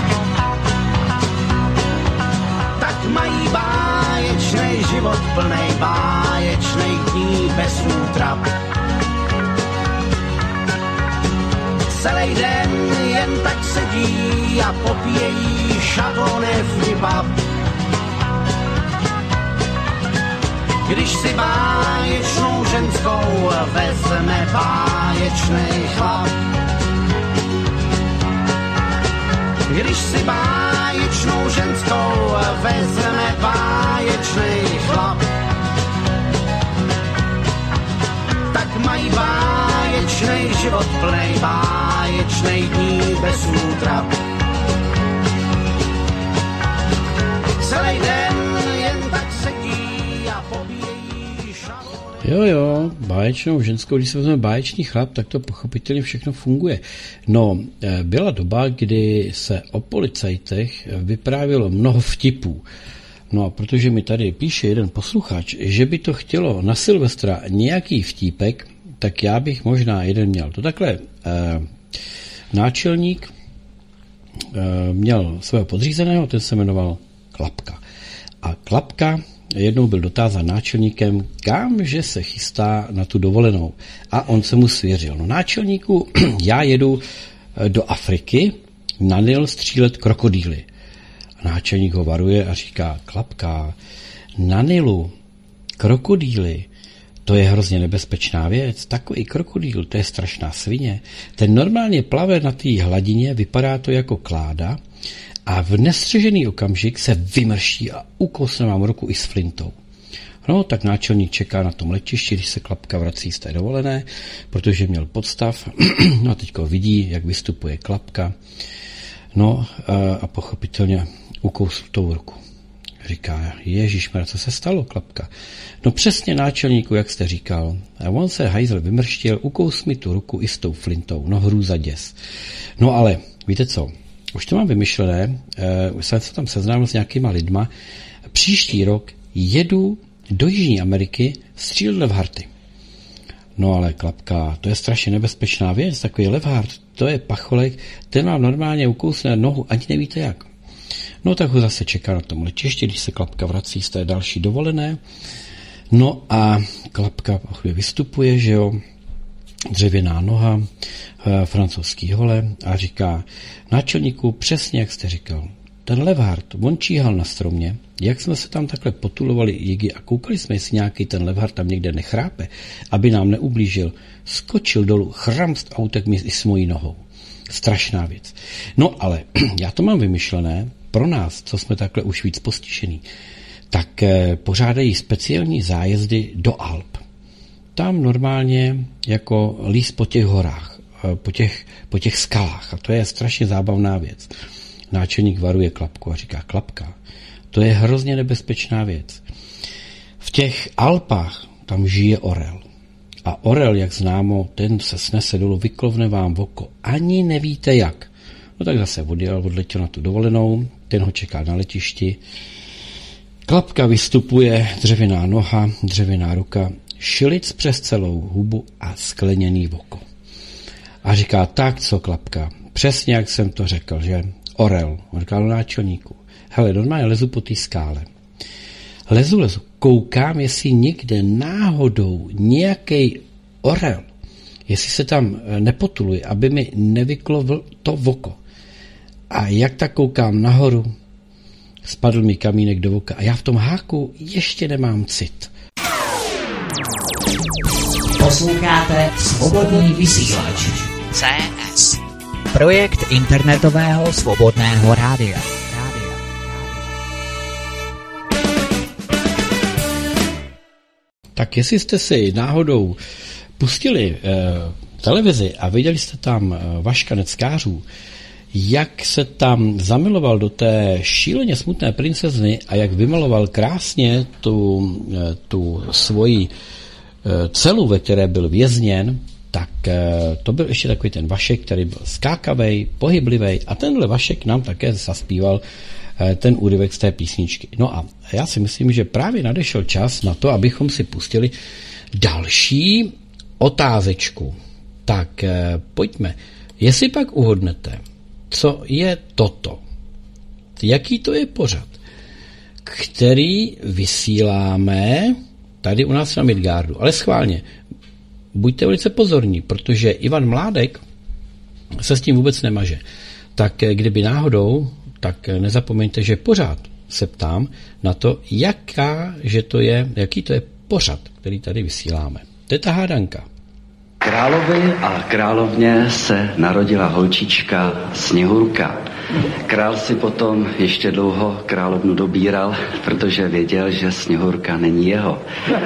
tak mají báječnej život plnej báječnej dní bez útrap. Celý den jen tak sedí a popíjejí šatony vtipat. Když si báječnou ženskou vezme báječnej chlap. Když si báječnou ženskou vezme báječnej chlap, tak mají báječnej život plnej báječnej dní bez útrap. Celý den jen tak sedí a pobíjejí šatony. Jo, báječnou ženskou, když se vezme báječný chlap, tak to pochopitelně všechno funguje. No, byla doba, kdy se o policajtech vyprávělo mnoho vtipů. No a protože mi tady píše jeden posluchač, že by to chtělo na Silvestra nějaký vtípek, tak já bych možná jeden měl. To takhle, náčelník měl svého podřízeného, ten se jmenoval Klapka. A Klapka jednou byl dotázán náčelníkem, kamže se chystá na tu dovolenou. A on se mu svěřil. No náčelníku, já jedu do Afriky na Nil střílet krokodýly. A náčelník ho varuje a říká, Klapka, na Nilu krokodýly, To je hrozně nebezpečná věc. Takový krokodýl, to je strašná svině. Ten normálně plave na té hladině, vypadá to jako kláda a v nestřežený okamžik se vymrští a ukousne vám ruku i s flintou. No, tak náčelník čeká na tom letišti, když se Klapka vrací z té dovolené, protože měl podstav. No a teďko vidí, jak vystupuje Klapka. No a pochopitelně ukousl tou ruku. Říká, ježišmarja, co se stalo, Klapka? No přesně, náčelníku, jak jste říkal. A on se hajzl vymrštil, ukous mi tu ruku i s tou flintou. No hrůza děs. No ale, víte co, už to mám vymyšlené, už jsem se tam seznámil s nějakýma lidma. Příští rok jedu do Jižní Ameriky střílet levharty. No ale Klapka, to je strašně nebezpečná věc, takový levhart, to je pacholek, ten vám normálně ukousne nohu, ani nevíte jak. No tak ho zase čeká na tom letišti, když se Klapka vrací z té další dovolené. No a Klapka po chvíli vystupuje, že jo, dřevěná noha, francouzský hole a říká, náčelníku, přesně jak jste říkal, ten levhart, on číhal na stromě, jak jsme se tam takhle potulovali jigy a koukali jsme, jestli nějaký ten levhart tam někde nechrápe, aby nám neublížil, skočil dolů, chramst a utek mi i s mojí nohou. Strašná věc. No ale já to mám vymyšlené, pro nás, co jsme takhle už víc postižený, tak pořádají speciální zájezdy do Alp. Tam normálně jako líst po těch horách, po těch skalách a to je strašně zábavná věc. Náčelník varuje Klapku a říká, Klapka, to je hrozně nebezpečná věc. V těch Alpách tam žije orel. A orel, jak známo, ten se snese dolů, vyklovne vám v oko. Ani nevíte jak. No tak zase odletěl na tu dovolenou, ten ho čeká na letišti. Klapka vystupuje, dřevěná noha, dřevěná ruka, šilic přes celou hubu a skleněný oko. A říká, tak co, Klapka, přesně jak jsem to řekl, že orel, on říkal náčelníku, hele, normálně lezu po té skále. Lezu, koukám, jestli někde náhodou nějaký orel, jestli se tam nepotuluje, aby mi nevyklovl to oko. A jak tak koukám nahoru, spadl mi kamínek do oka a já v tom háku ještě nemám cit. Posloucháte Svobodný vysílač. CS. Projekt internetového svobodného rádia. Tak jestli jste si náhodou pustili televizi a viděli jste tam Vaška Neckářů, jak se tam zamiloval do té šíleně smutné princezny a jak vymaloval krásně tu svoji celu, ve které byl vězněn, tak to byl ještě takový ten Vašek, který byl skákavej, pohyblivej a tenhle Vašek nám také zaspíval ten úryvek z té písničky. No a já si myslím, že právě nadešel čas na to, abychom si pustili další otázečku. Tak pojďme. Jestli pak uhodnete, co je toto? Jaký to je pořad, který vysíláme tady u nás na Midgardu. Ale schválně, buďte velice pozorní, protože Ivan Mládek se s tím vůbec nemaže. Tak kdyby náhodou, tak nezapomeňte, že pořád se ptám na to, jaký to je pořad, který tady vysíláme. To je ta hádanka. Královi a královně se narodila holčička Sněhurka. Král si potom ještě dlouho královnu dobíral, protože věděl, že Sněhurka není jeho.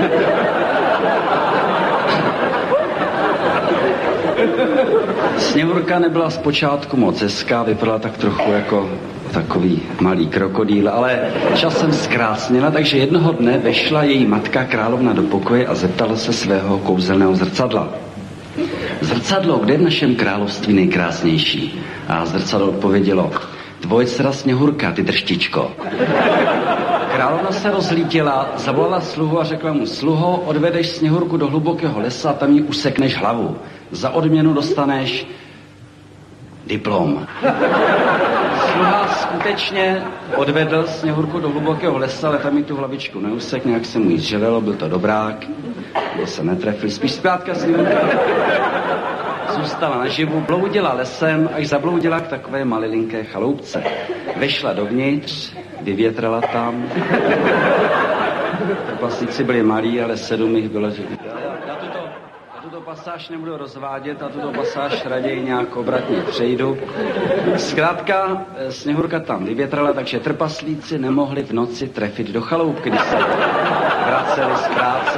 Sněhurka nebyla zpočátku moc hezká, vypadala tak trochu jako takový malý krokodýl, ale časem zkrásněla, takže jednoho dne vešla její matka královna do pokoje a zeptala se svého kouzelného zrcadla. Zrcadlo, kde je v našem království nejkrásnější? A zrcadlo odpovědělo, tvoje dcera Sněhurka, ty drštičko. Královna se rozlítila, zavolala sluhu a řekla mu, sluho, odvedeš Sněhurku do hlubokého lesa a tam jí usekneš hlavu. Za odměnu dostaneš diplom. Sluha skutečně odvedl Sněhurku do hlubokého lesa, ale tam jí tu hlavičku neusek, nějak se mu jí zželelo, byl to dobrák, byl se netrefil, spíš zprátka Sněhurka zůstala naživu, bloudila lesem, až zabloudila k takové malilinké chaloupce. Vešla dovnitř, vyvětrala tam. Trpaslíci byli malí, ale 7 jich bylo, že pasáž nebudu rozvádět a tuto pasáž raději nějak obratně přejdu. Zkrátka, Sněhurka tam vyvětrala, takže trpaslíci nemohli v noci trefit do chaloupky, když se vraceli z práce.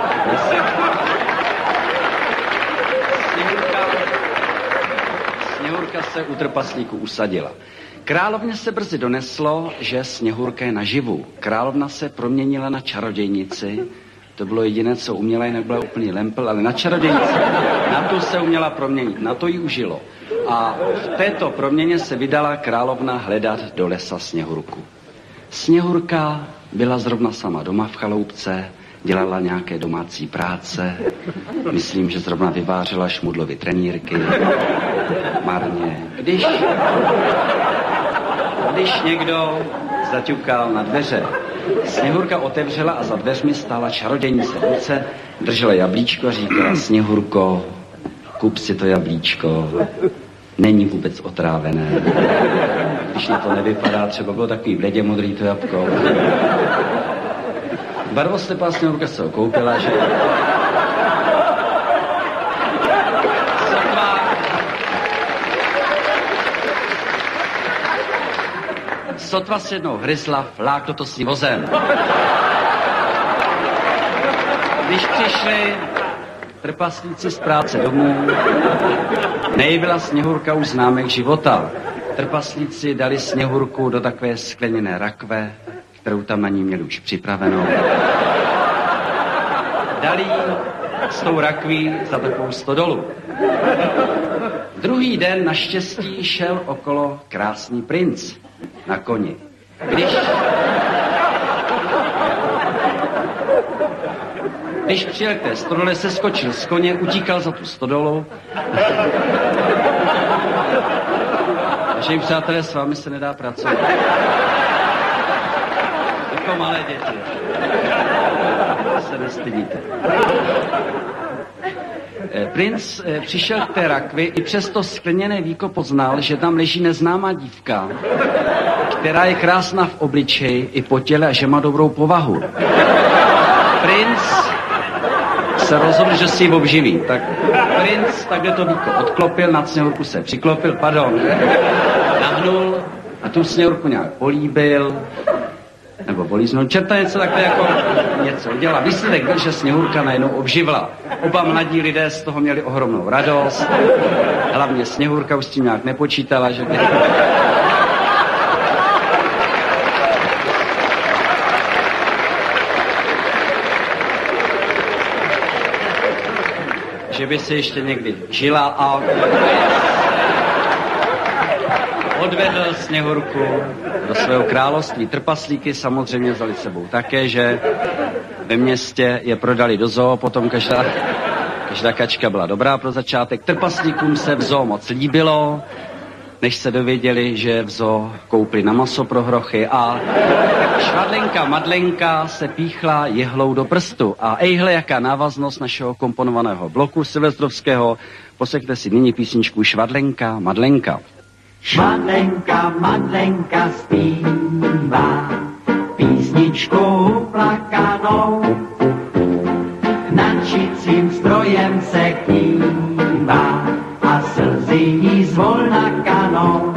Sněhurka se u trpaslíků usadila. Královně se brzy doneslo, že Sněhurka je naživu. Královna se proměnila na čarodějnici. To bylo jediné, co uměla, jinak byla úplný lempl, ale na čarodějnici. Na to se uměla proměnit, na to jí užilo. A v této proměně se vydala královna hledat do lesa Sněhurku. Sněhurka byla zrovna sama doma v chaloupce, dělala nějaké domácí práce. Myslím, že zrovna vyvářela Šmudlovy trenýrky. Marně. Když někdo zaťukal na dveře, Sněhurka otevřela a za dveřmi stála čarodějnice v ruce, držela jablíčko a říkala: Sněhurko, kup si to jablíčko, není vůbec otrávené. Když na to nevypadá, třeba bylo takový bledě modrý to jabko. Barvoslepá Sněhurka se ho koupila, že... Sotva se jednou hryzla, vláklo to s ní vozem. Když přišli trpaslíci z práce domů, nejbyla Sněhurka už známek života. Trpaslíci dali Sněhurku do takové skleněné rakve, kterou tam na ní měli už připravenou. Dali jí s tou rakví za takovou stodolu. Druhý den naštěstí šel okolo krásný princ na koni. Když přijel k té stodole, se skočil z koně, utíkal za tu stodolu. Vážení přátelé, s vámi se nedá pracovat. Jako malé děti. Se nestydíte. Princ přišel k té rakvi, i přes to skleněné víko poznal, že tam leží neznámá dívka, která je krásná v obličeji i po těle a že má dobrou povahu. Princ se rozhodl, že si ji obživí. Tak princ takhle to víko odklopil, nad Sněhurku se přiklopil, nahnul a tu Sněhurku nějak políbil, nebo políznul. Čerta něco takhle jako něco udělala. Výsledek byl, že Sněhurka najednou obživla. Oba mladí lidé z toho měli ohromnou radost. Hlavně Sněhurka už s tím nějak nepočítala, že by... že by se ještě někdy žila a odvedl Sněhurku do svého království. Trpaslíky samozřejmě vzali sebou také, že ve městě je prodali do zoo, potom každá kačka byla dobrá pro začátek. Trpaslíkům se v zoo moc líbilo, než se dověděli, že v zoo koupili na maso pro hrochy a švadlenka Madlenka se píchla jehlou do prstu. A ejhle, jaká návaznost našeho komponovaného bloku silvestrovského. Poslechněte si nyní písničku Švadlenka Madlenka. Švadlenka Madlenka zpívá písničku plakanou, nančicím strojem se kývá a slzy jí zvolna kanou.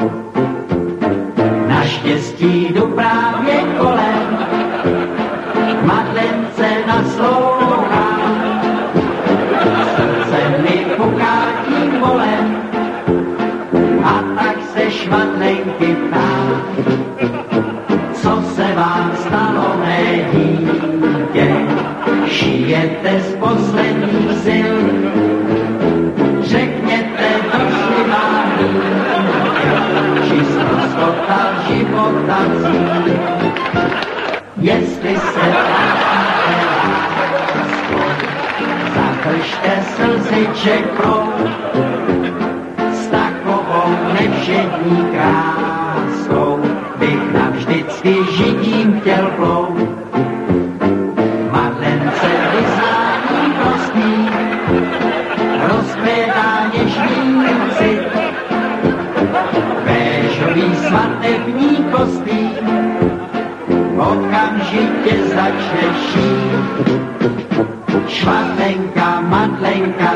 Naštěstí jdu právě kolem, Madlence naslouchám, srdce mi puká tím volem, a tak se Švadlenky ptám, co se vám stalo, mé dítě, šijete z posledních sil, řekněte, došli vám dítě, či zprostota života cíl. Jestli se vrátíme láskou, zakršte slziček proud, s takovou nevšední kráskou bych navždycky žitím chtěl plout. Madlence vyznání prostý, rozkvětá něžný cit, béžový svatební kostým okamžitě začne šít. Švatenka, Madlenka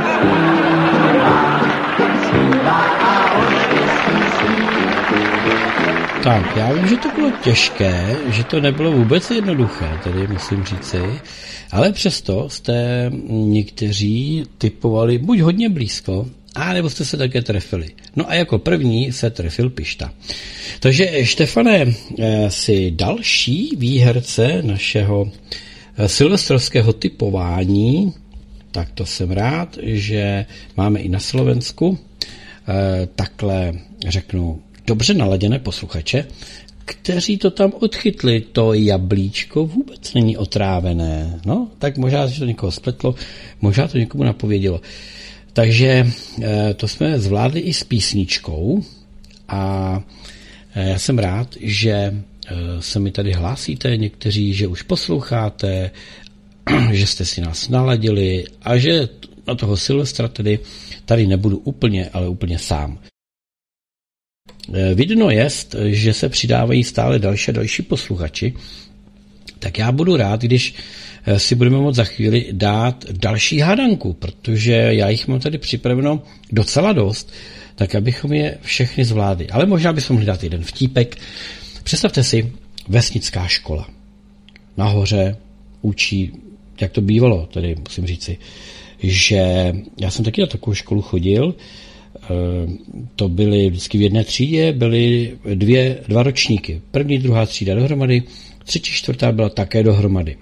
zpívá a o štěstí Tak, já vím, že to bylo těžké, že to nebylo vůbec jednoduché, tedy musím říci, ale přesto jste někteří typovali buď hodně blízko, a nebo jste se také trefili. No a jako první se trefil Pišta. Takže Štefane, si další výherce našeho silvestrovského typování, tak to jsem rád, že máme i na Slovensku takhle, řeknu, dobře naladěné posluchače, kteří to tam odchytli. To jablíčko vůbec není otrávené. No, tak možná, že to někoho spletlo, možná to někomu napovědělo. Takže to jsme zvládli i s písničkou a já jsem rád, že se mi tady hlásíte někteří, že už posloucháte, že jste si nás naladili a že na toho Silvestra tady nebudu úplně, ale úplně sám. Vidno jest, že se přidávají stále další a další posluchači, tak já budu rád, když si budeme moct za chvíli dát další hádanku, protože já jich mám tady připraveno docela dost, tak abychom je všechny zvládli. Ale možná bychom mohli dát jeden vtípek. Představte si vesnická škola. Nahoře učí, jak to bývalo, tedy musím říci, že já jsem taky na takovou školu chodil, to byly vždycky v jedné třídě, byly dva ročníky. První, druhá třída dohromady, třetí, čtvrtá byla také dohromady.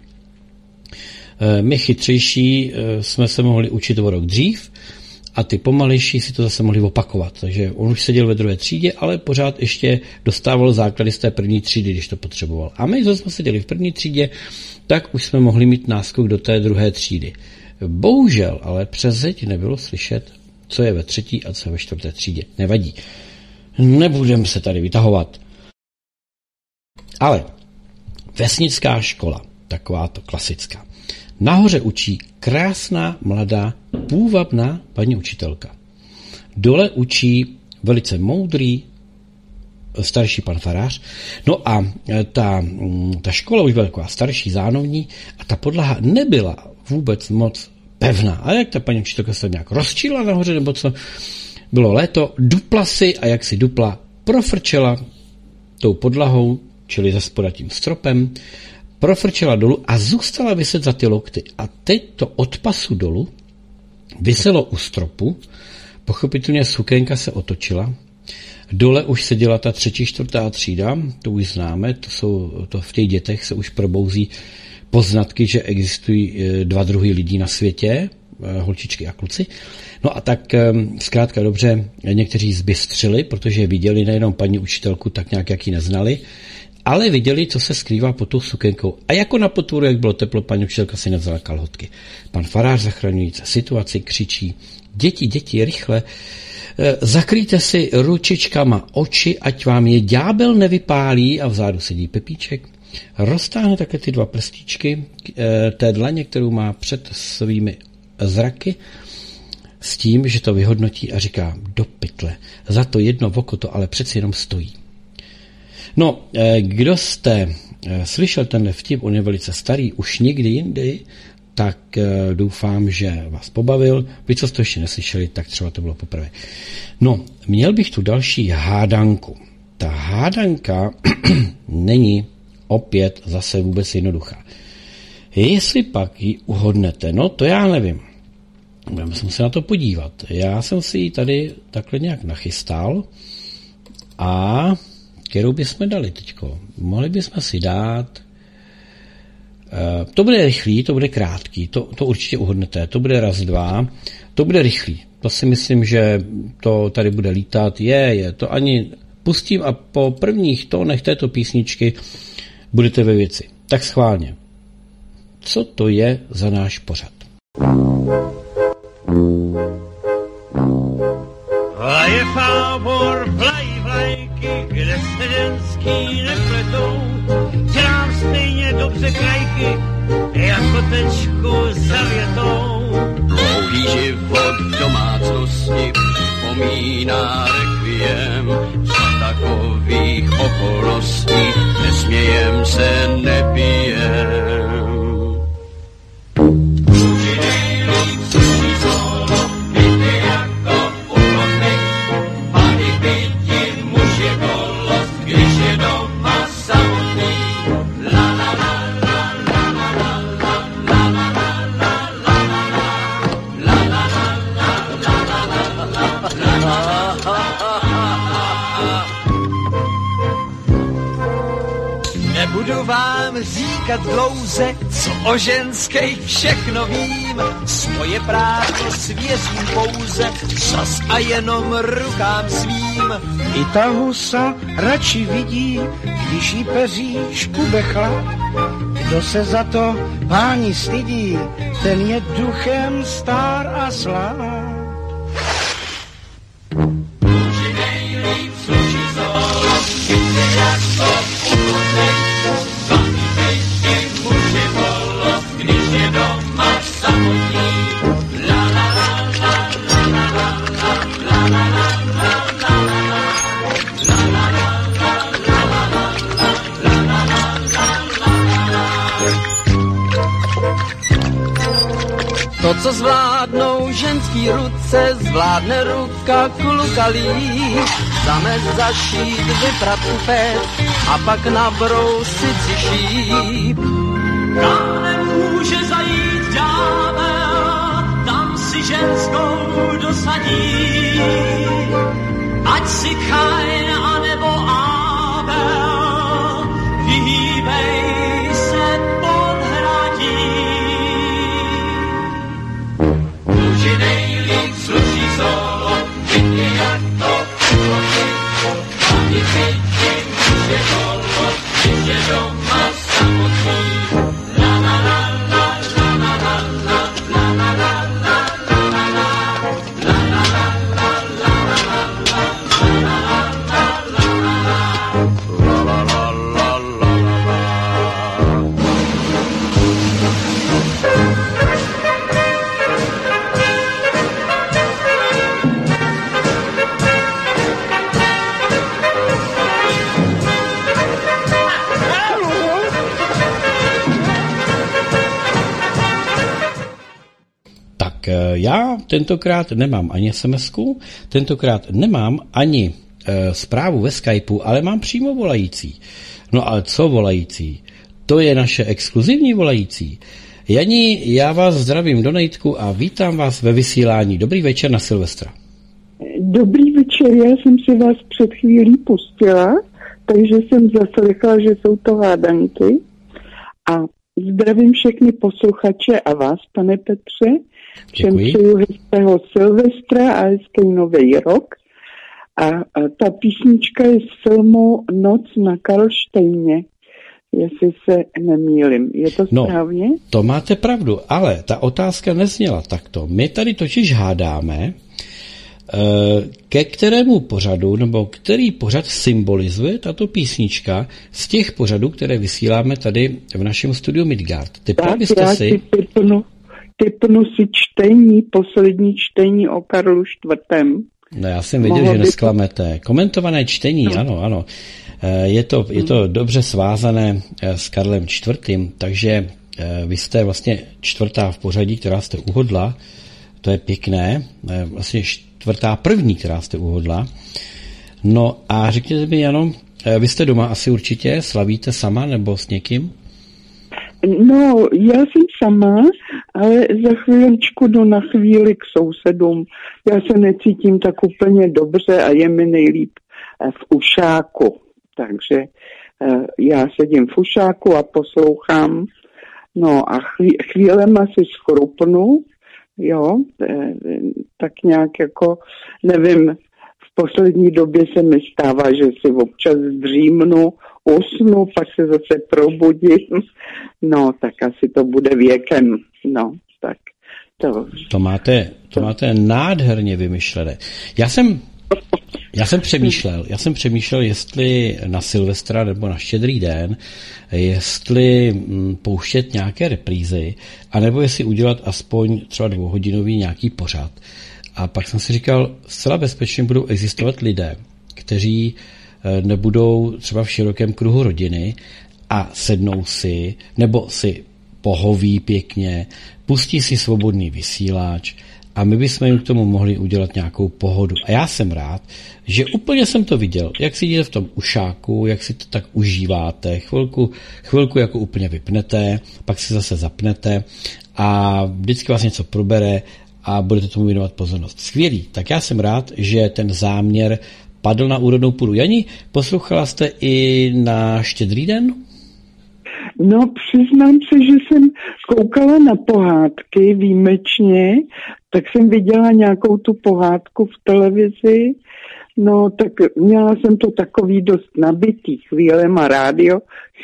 My chytřejší jsme se mohli učit o rok dřív a ty pomalejší si to zase mohli opakovat. Takže on už seděl ve druhé třídě, ale pořád ještě dostával základy z té první třídy, když to potřeboval. A my, co jsme seděli v první třídě, tak už jsme mohli mít náskok do té druhé třídy. Bohužel, ale přes zeď nebylo slyšet, co je ve třetí a co je ve čtvrté třídě. Nevadí. Nebudeme se tady vytahovat. Ale vesnická škola, taková to klasická. Nahoře učí krásná, mladá, půvabná paní učitelka. Dole učí velice moudrý starší pan farář. No a ta škola už byla taková starší, zánovní a ta podlaha nebyla vůbec moc pevná. A jak ta paní učitelka se nějak rozčíla nahoře, nebo co, bylo léto, dupla si a jak si dupla, profrčela tou podlahou, čili ze spoda tím stropem, profrčela dolů a zůstala viset za ty lokty. A teď to od pasu dolů viselo u stropu, pochopitelně sukénka se otočila, dole už seděla ta třetí, čtvrtá třída, to už známe, to v těch dětech se už probouzí poznatky, že existují dva druhy lidí na světě, holčičky a kluci. No a tak zkrátka dobře někteří zbystřili, protože viděli nejenom paní učitelku, tak nějak jak ji neznali, ale viděli, co se skrývá pod tou sukenkou. A jako na potvoru, jak bylo teplo, paní učitelka si nevzala kalhotky. Pan farář zachraňující situaci křičí: děti, rychle, zakrýjte si ručičkama oči, ať vám je ďábel nevypálí. A vzadu sedí Pepíček. Roztáhne také ty dva prstíčky té dlaně, kterou má před svými zraky, s tím, že to vyhodnotí a říká: do pytle, za to jedno oko to ale přeci jenom stojí. No, kdo jste slyšel tenhle vtip, on je velice starý, už nikdy jindy, tak doufám, že vás pobavil. Vy, co jste ještě neslyšeli, tak třeba to bylo poprvé. No, měl bych tu další hádanku. Ta hádanka není opět zase vůbec jednoduchá. Jestli pak ji uhodnete, no to já nevím. Budeme se na to podívat. Já jsem si ji tady takhle nějak nachystal a kterou bychom dali teďko? Mohli bychom si dát, to bude rychlý, to bude krátký, to určitě uhodnete, to bude raz, dva, to bude rychlý. To si myslím, že to tady bude lítat, to ani pustím a po prvních tónech této písničky budete ve věci. Tak schválně. Co to je za náš pořad? Vlaje fábor, vlajky, kde se ženský nepletou, dělám stejně dobře krajky, jako tečku za větou. Dlouhý život v domácnosti připomíná rekviem, za takových okolností nesmějem se, nepijem. Nebudu vám říkat dlouze, co o ženských všechno vím. Svoje právo svěřím pouze, zas a jenom rukám svým. I ta husa radši vidí, když jí peří škubechla. Kdo se za to páni stydí, ten je duchem star a slab. Muži nejlíp sluší zolo, chytře jak to ulotek. Svatý pejsky muži volo, když je doma samotný. La la la la la la la la la la la la to, co zvládnou ženský ruce, zvládne ruka klukalí. Zamez zašít, vyprat upét a pak nabrousit si šíp. Kam nemůže zajít ďábel, tam si ženskou dosadí. Ať si Kain a nebo Abel, vyhýbej se podhradí. Muži nejlíp sluší solo, vidí jak to uloží. Ani pěti muže kolo, když je doma samotný. La la la la la la la la la la la la la la la la Já tentokrát nemám ani SMS-ku, tentokrát nemám ani zprávu ve Skypeu, ale mám přímo volající. No ale co volající? To je naše exkluzivní volající. Jani, já vás zdravím do Nejtku a vítám vás ve vysílání. Dobrý večer na Silvestra. Dobrý večer, já jsem si vás před chvílí pustila, takže jsem zaslechla, že jsou to hádanky. A zdravím všechny posluchače a vás, pane Petře. Všem přeju hezkého Silvestra a hezký nový rok. A ta písnička je z filmu Noc na Karlštejně, jestli se nemýlim. Je to správně? No, to máte pravdu, ale ta otázka nezněla takto. My tady totiž hádáme, ke kterému pořadu, nebo který pořad symbolizuje tato písnička z těch pořadů, které vysíláme tady v našem studiu Midgard. Tak, já si typnu si čtení, poslední čtení o Karlu IV. No já jsem věděl, že nesklamete. Komentované čtení, ano. Je to dobře svázané s Karlem IV., takže vy jste vlastně čtvrtá v pořadí, která jste uhodla. To je pěkné. Vlastně čtvrtá první, která jste uhodla. No a řekněte mi, Jano, vy jste doma asi určitě, slavíte sama nebo s někým? No, já jsem sama, ale za chvíličku jdu na chvíli k sousedům. Já se necítím tak úplně dobře a je mi nejlíp v ušáku. Takže já sedím v ušáku a poslouchám. No a chvílema si schrupnu, jo, tak nějak jako, nevím, v poslední době se mi stává, že si občas zdřímnu, usnu, pak se zase probudím. No, tak asi to bude věkem. No, tak to máte nádherně vymyšlené. Já jsem přemýšlel, jestli na Silvestra nebo na Štědrý den, jestli pouštět nějaké reprízy, anebo jestli udělat aspoň třeba 2hodinový nějaký pořad. A pak jsem si říkal, zcela bezpečně budou existovat lidé, kteří nebudou třeba v širokém kruhu rodiny a sednou si, nebo si pohoví pěkně, pustí si svobodný vysíláč a my bychom jim k tomu mohli udělat nějakou pohodu. A já jsem rád, že úplně jsem to viděl, jak si jdete v tom ušáku, jak si to tak užíváte, chvilku jako úplně vypnete, pak si zase zapnete a vždycky vás něco probere a budete tomu věnovat pozornost. Skvělý. Tak já jsem rád, že ten záměr padl na úrodnou půdu. Jani, poslouchala jste i na Štědrý den? No, přiznám se, že jsem koukala na pohádky výjimečně, tak jsem viděla nějakou tu pohádku v televizi, no tak měla jsem to takový dost nabitý, chvílema rádio,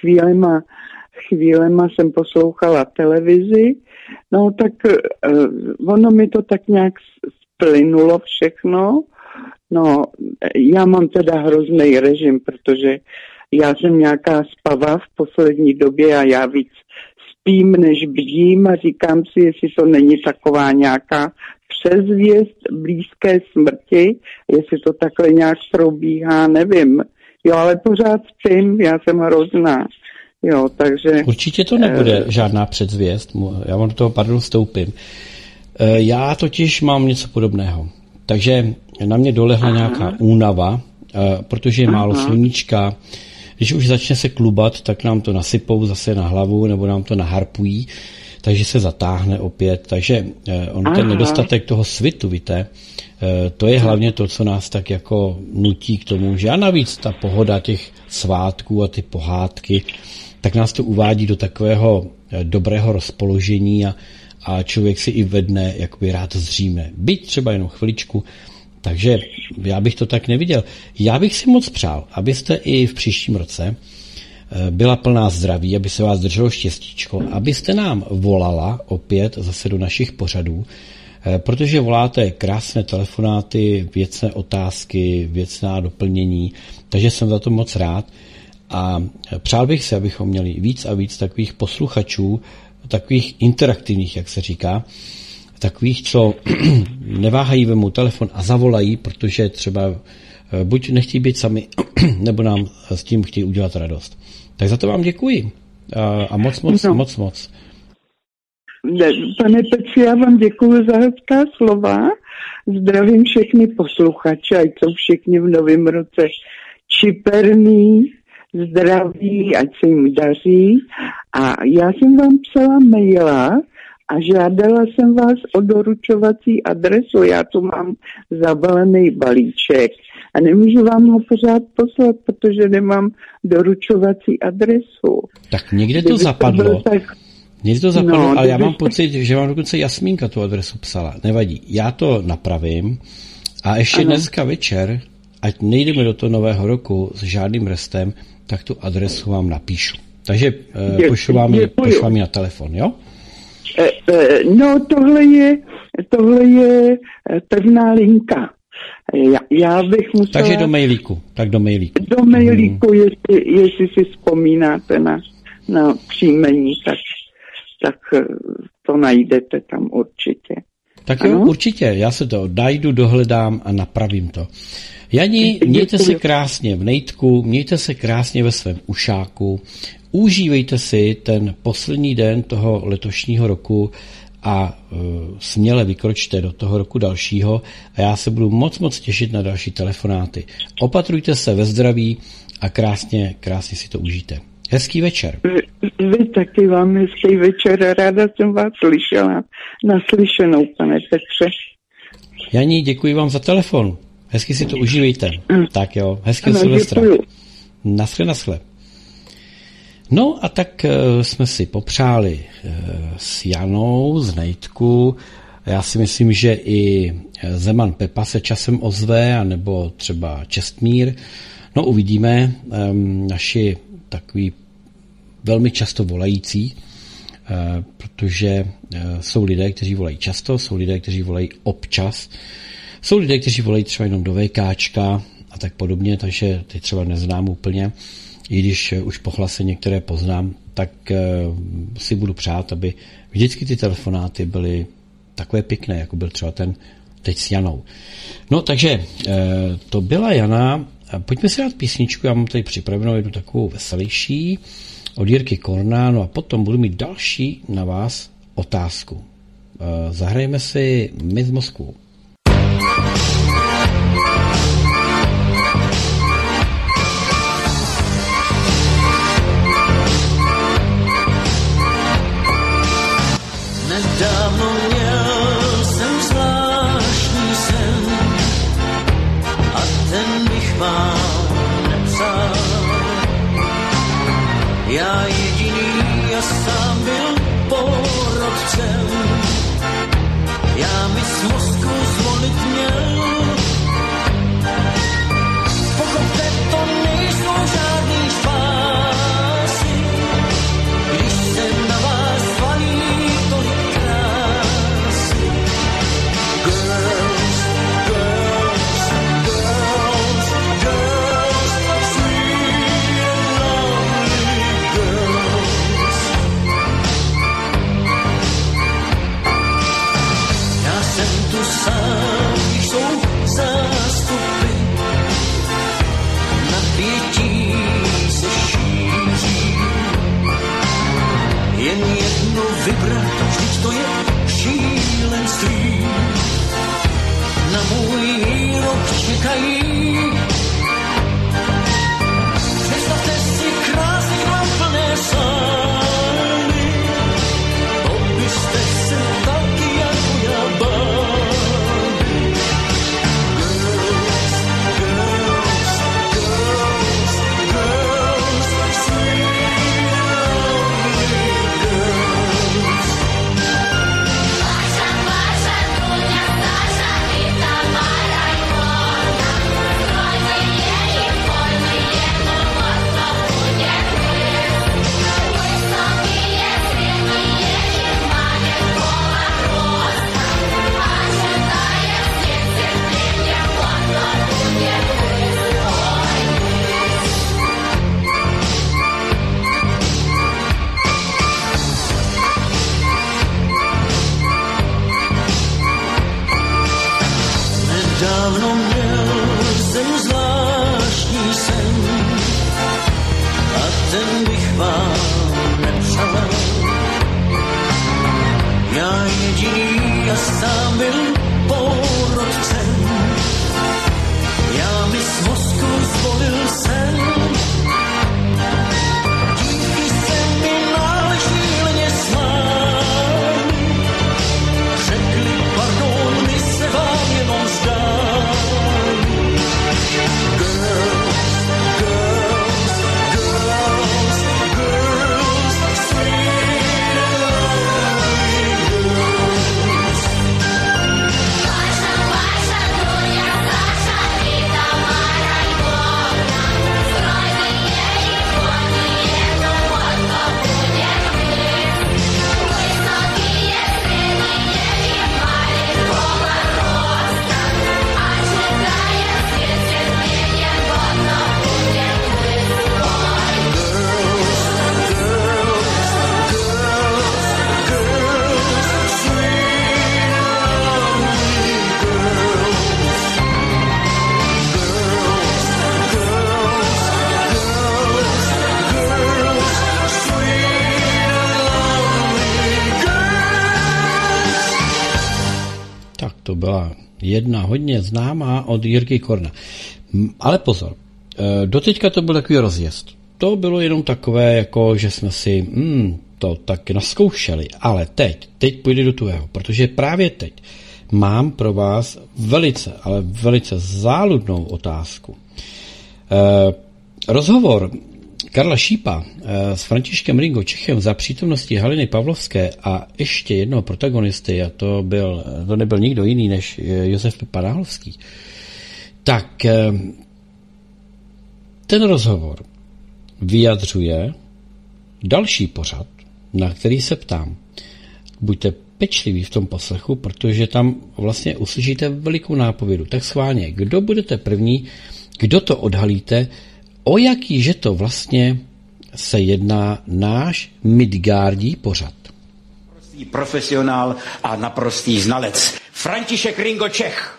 chvílema jsem poslouchala televizi, no tak ono mi to tak nějak splynulo všechno, no já mám teda hrozný režim, protože já jsem nějaká spava v poslední době a já víc spím, než bdím a říkám si, jestli to není taková nějaká předzvěst blízké smrti, jestli to takhle nějak probíhá, nevím. Jo, ale pořád spím, já jsem hrozná. Jo, takže... Určitě to nebude žádná předzvěst, já vám do toho vstoupím. Já totiž mám něco podobného, takže na mě dolehla nějaká únava, protože je málo sluníčka. Když už začne se klubat, tak nám to nasypou zase na hlavu nebo nám to naharpují, takže se zatáhne opět. Takže ten nedostatek toho svitu, víte, to je hlavně to, co nás tak jako nutí k tomu, že a navíc ta pohoda těch svátků a ty pohádky, tak nás to uvádí do takového dobrého rozpoložení a člověk si i ve dne jakoby rád zříme. Byť třeba jenom chviličku. Takže já bych to tak neviděl. Já bych si moc přál, abyste i v příštím roce byla plná zdraví, aby se vás drželo štěstíčko, abyste nám volala opět zase do našich pořadů, protože voláte krásné telefonáty, věcné otázky, věcná doplnění, takže jsem za to moc rád a přál bych si, abychom měli víc a víc takových posluchačů, takových interaktivních, jak se říká, takových, co neváhají vemu telefon a zavolají, protože třeba buď nechtějí být sami, nebo nám s tím chtějí udělat radost. Tak za to vám děkuji. A moc. Pane Petře, já vám děkuji za hezká slova. Zdravím všechny posluchače, ať jsou všichni v novém roce čiperný, zdraví, ať se jim daří. A já jsem vám psala maila, a žádala jsem vás o doručovací adresu. Já tu mám zabalený balíček a nemůžu vám ho pořád poslat, protože nemám doručovací adresu. Tak někde to zapadlo. Ale já mám pocit, že vám dokonce Jasmínka tu adresu psala. Nevadí, já to napravím a ještě dneska večer, ať nejdeme do toho nového roku s žádným restem, tak tu adresu vám napíšu. Takže pošlu vám ji na telefon, jo? No, tohle je pevná linka. Já bych musela... Takže do mailíku. Do mailíku, jestli si vzpomínáte na příjmení, tak to najdete tam určitě. Tak jo, určitě. Já se to najdu, dohledám a napravím to. Jani, mějte se krásně v nejtku, mějte se krásně ve svém ušáku, užívejte si ten poslední den toho letošního roku a směle vykročte do toho roku dalšího a já se budu moc těšit na další telefonáty. Opatrujte se ve zdraví a krásně si to užijte. Hezký večer. Vy taky vám hezký večer. Ráda jsem vás slyšela. Naslyšenou, pane Petře. Jani, děkuji vám za telefon. Hezky si to užívejte. Tak jo, hezkého Silvestra. Naschle. No a tak jsme si popřáli s Janou z Nejtku. Já si myslím, že i Zeman Pepa se časem ozve, anebo třeba Čestmír. No uvidíme, naši takový velmi často volající, protože jsou lidé, kteří volají často, jsou lidé, kteří volají občas, jsou lidé, kteří volají třeba jenom do VKčka a tak podobně, takže ty třeba neznám úplně. I když už po hlase některé poznám, tak si budu přát, aby vždycky ty telefonáty byly takové pěkné, jako byl třeba ten teď s Janou. No takže to byla Jana. Pojďme si dát písničku, já mám tady připravenou jednu takovou veselější od Jirky Korna, no a potom budu mít další na vás otázku. Zahrajeme si My z Moskvou. Nedávno měl jsem bych vám nepsal. Já jediný a sám byl porodcem. Já mi z Moskvu zvolit měl. Pochopte, to nejsou žádný špásy, když se na vás valí tolik krásy. Girls, girls, girls, girls, sweet and lovely girls. Já jsem tu sám, když jsou zástupy, napětí se šíří. Jen jedno vybrat, vždyť to je šílenství. Na můj výrok čekají. Představte si krásný mám plné sály, to byste se taky jako já báli. Dávno měl jsem zvláštní sen a ten bych vám nepřál. Já jediný a sám byl porodcem. Já mi z Moskvy zvolil sen. Díky se mi náležílně smáli. Řekli pardon, my se vám jenom zdá. To byla jedna hodně známá od Jirky Korna. Ale pozor, doteďka to byl takový rozjezd. To bylo jenom takové, jako že jsme si to tak naskoušeli. Ale teď půjde do tuhého, protože právě teď mám pro vás velice, ale velice záludnou otázku. Rozhovor Karla Šípa s Františkem Ringo Čechem za přítomnosti Haliny Pavlovské a ještě jednoho protagonisty, a to nebyl nikdo jiný než Josef Panálovský, tak ten rozhovor vyjadřuje další pořad, na který se ptám. Buďte pečliví v tom poslechu, protože tam vlastně uslyšíte velikou nápovědu. Tak schválně, kdo budete první, kdo to odhalíte, o jaký, že to vlastně se jedná náš Midgardí pořad. Prostý profesionál a naprostý znalec. František Ringo Čech.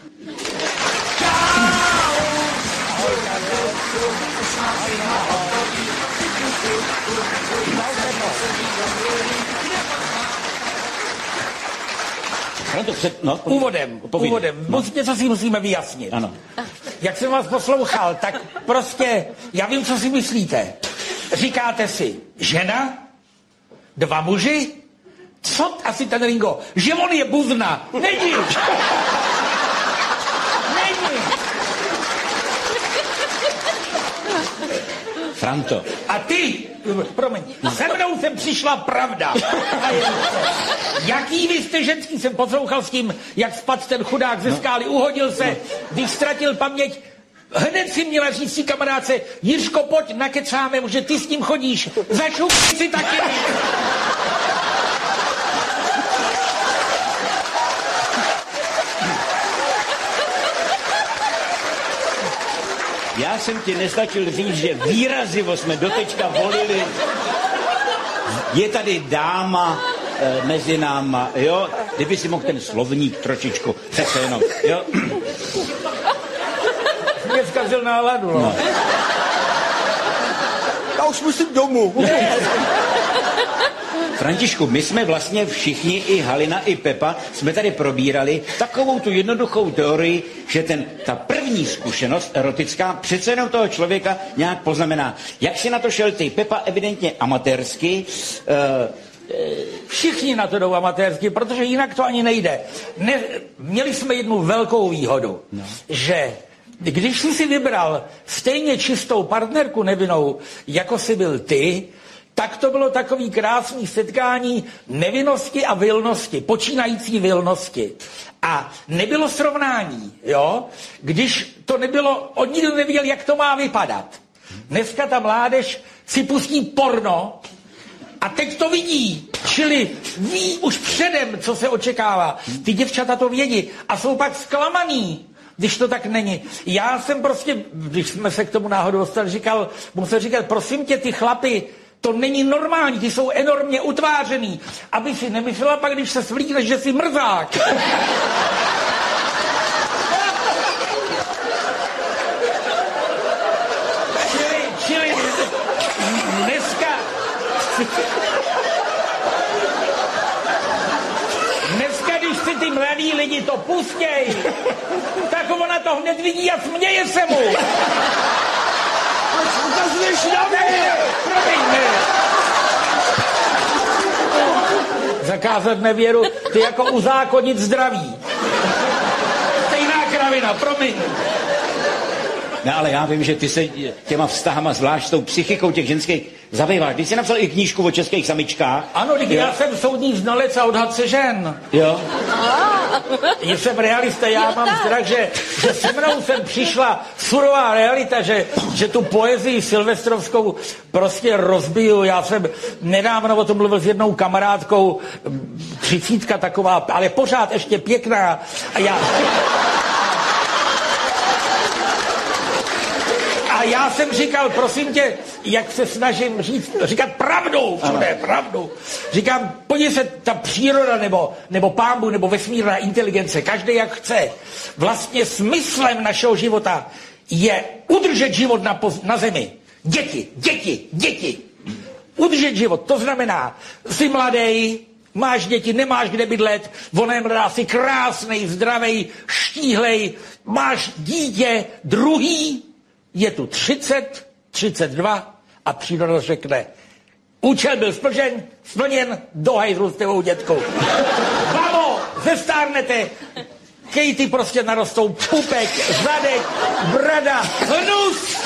Úvodem. Něco si musíme vyjasnit. Ano. Jak jsem vás poslouchal, tak prostě, já vím, co si myslíte. Říkáte si, žena, 2 muži, co asi ten Ringo, že on je buzna, není. Franto. A ty, promiň, se mnou sem přišla pravda. Jaký vy jste ženský, jsem poslouchal s tím, jak spadl ten chudák ze skály, uhodil se, když ztratil paměť. Hned si měla říct si kamarádce, Jiřko, pojď, nakecáme, že ty s ním chodíš. Začnu si taky. Já jsem ti nestačil říct, že výrazivo jsme doteďka volili. Je tady dáma mezi náma, jo? Kdyby si mohl ten slovník trošičku, přece jenom, jo? Mě zkazil náladu, no. Já už musím domů. Františku, my jsme vlastně všichni, i Halina, i Pepa, jsme tady probírali takovou tu jednoduchou teorii, že ta první zkušenost erotická přece jenom toho člověka nějak poznamená. Jak si na to šel ty? Pepa evidentně amatérsky. Všichni na to jdou amatérsky, protože jinak to ani nejde. Měli jsme jednu velkou výhodu, že když jsi si vybral stejně čistou partnerku nevinnou, jako jsi byl ty, tak to bylo takový krásný setkání nevinnosti a vilnosti, počínající vilnosti. A nebylo srovnání, jo? Když to nebylo, on nikdo nevěděl, jak to má vypadat. Dneska ta mládež si pustí porno a teď to vidí, čili ví už předem, co se očekává. Ty děvčata to vědí a jsou pak zklamaný, když to tak není. Já jsem prostě, když jsme se k tomu náhodou dostali, musel říkat, prosím tě, ty chlapy, to není normální, ty jsou enormně utvářený, aby si nemyslela pak, když se svlíkneš, že jsi mrzák. čili dneska, když si ty mladí lidi to pustěj, tak ona to hned vidí a směje se mu. Proč ukazuješ na mě? Zakázat nevěru, ty jako uzákonit zdraví. Stejná kravina, promiň. No ale já vím, že ty se těma vztahama, zvlášť s tou psychikou těch ženských, zabýváš. Ty jsi napsal i knížku o českých samičkách. Ano, já jsem soudní znalec a odhadce žen. Jo. Jsem realista, já mám strach, že se mnou sem přišla surová realita, že tu poezii silvestrovskou prostě rozbiju. Já jsem nedávno o tom mluvil s jednou kamarádkou, 30 taková, ale pořád ještě pěkná. A já jsem říkal, prosím tě, jak se snažím říkat pravdu, všude pravdu. Říkám, podívej se, ta příroda nebo Pán Bůh nebo vesmírná inteligence, každý jak chce. Vlastně smyslem našeho života je udržet život na zemi. Děti. Udržet život, to znamená, jsi mladý, máš děti, nemáš kde bydlet, ona je mladá, jsi krásnej, zdravej, štíhlej, máš dítě, druhý, je tu 30, 32 a příroda řekne, účel byl splněn, do hajzlu s tebou, dětkou. Mamo, zestárnete, Katy prostě narostou pupek, zadek, brada, hnus.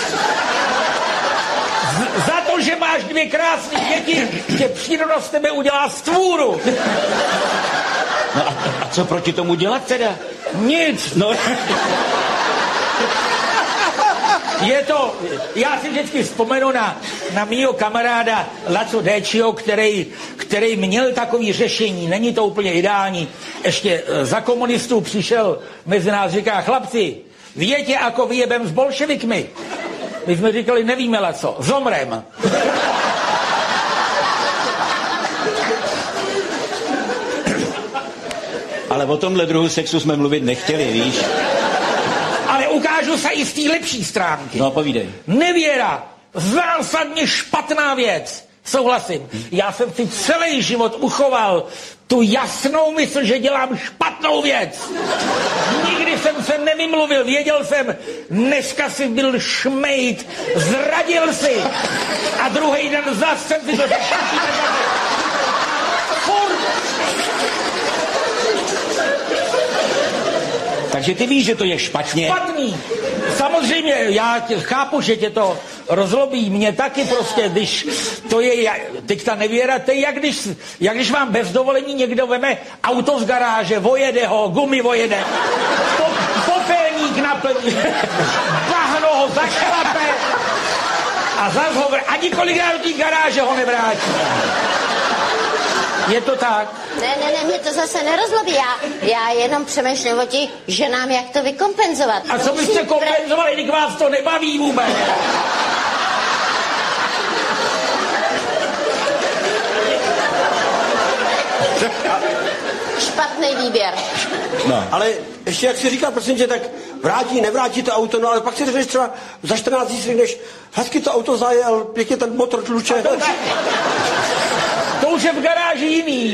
Za to, že máš 2 krásné děti, tě příroda z tebe udělá stvůru. No a co proti tomu dělat teda? Nic. No. Je to, já si vždycky vzpomenu na mýho kamaráda Laco Déčio, který měl takový řešení, není to úplně ideální. Ještě za komunistů přišel mezi nás, říká, chlapci, viete, ako vyjebem s bolševikmi? My jsme říkali, nevíme, Laco, zomrem. Ale o tomhle druhu sexu jsme mluvit nechtěli, víš? Ale ukážu se i z té lepší stránky. No, povídej. Nevěra, zásadně špatná věc. Souhlasím. Já jsem si celý život uchoval tu jasnou mysl, že dělám špatnou věc. Nikdy jsem se nevymluvil, věděl jsem, dneska si byl šmejt, zradil si a druhý den zase jsem si to řekl. Takže ty víš, že to je špatně. Špatný. Samozřejmě, já chápu, že tě to rozlobí mě taky prostě, když to je, teď ta nevěra, to je jak když vám bez dovolení někdo veme auto z garáže, vojede ho, gumy vojede, popelník naplní, bahno ho zašlape a zas ho ani kolikrát do té garáže ho nevrátí. Je to tak? Ne, mě to zase nerozlobí. Já jenom přemýšlím o těch ženám, jak to vykompenzovat. A co byste kompenzovali, když vás to nebaví vůbec? Špatný výběr. No. Ale ještě jak si říká, prosím tě, tak nevrátí to auto, no ale pak si řekneš třeba za 14 dní si řekneš, hezky to auto zajel, pěkně ten motor tluče. To už je v garáži jiný.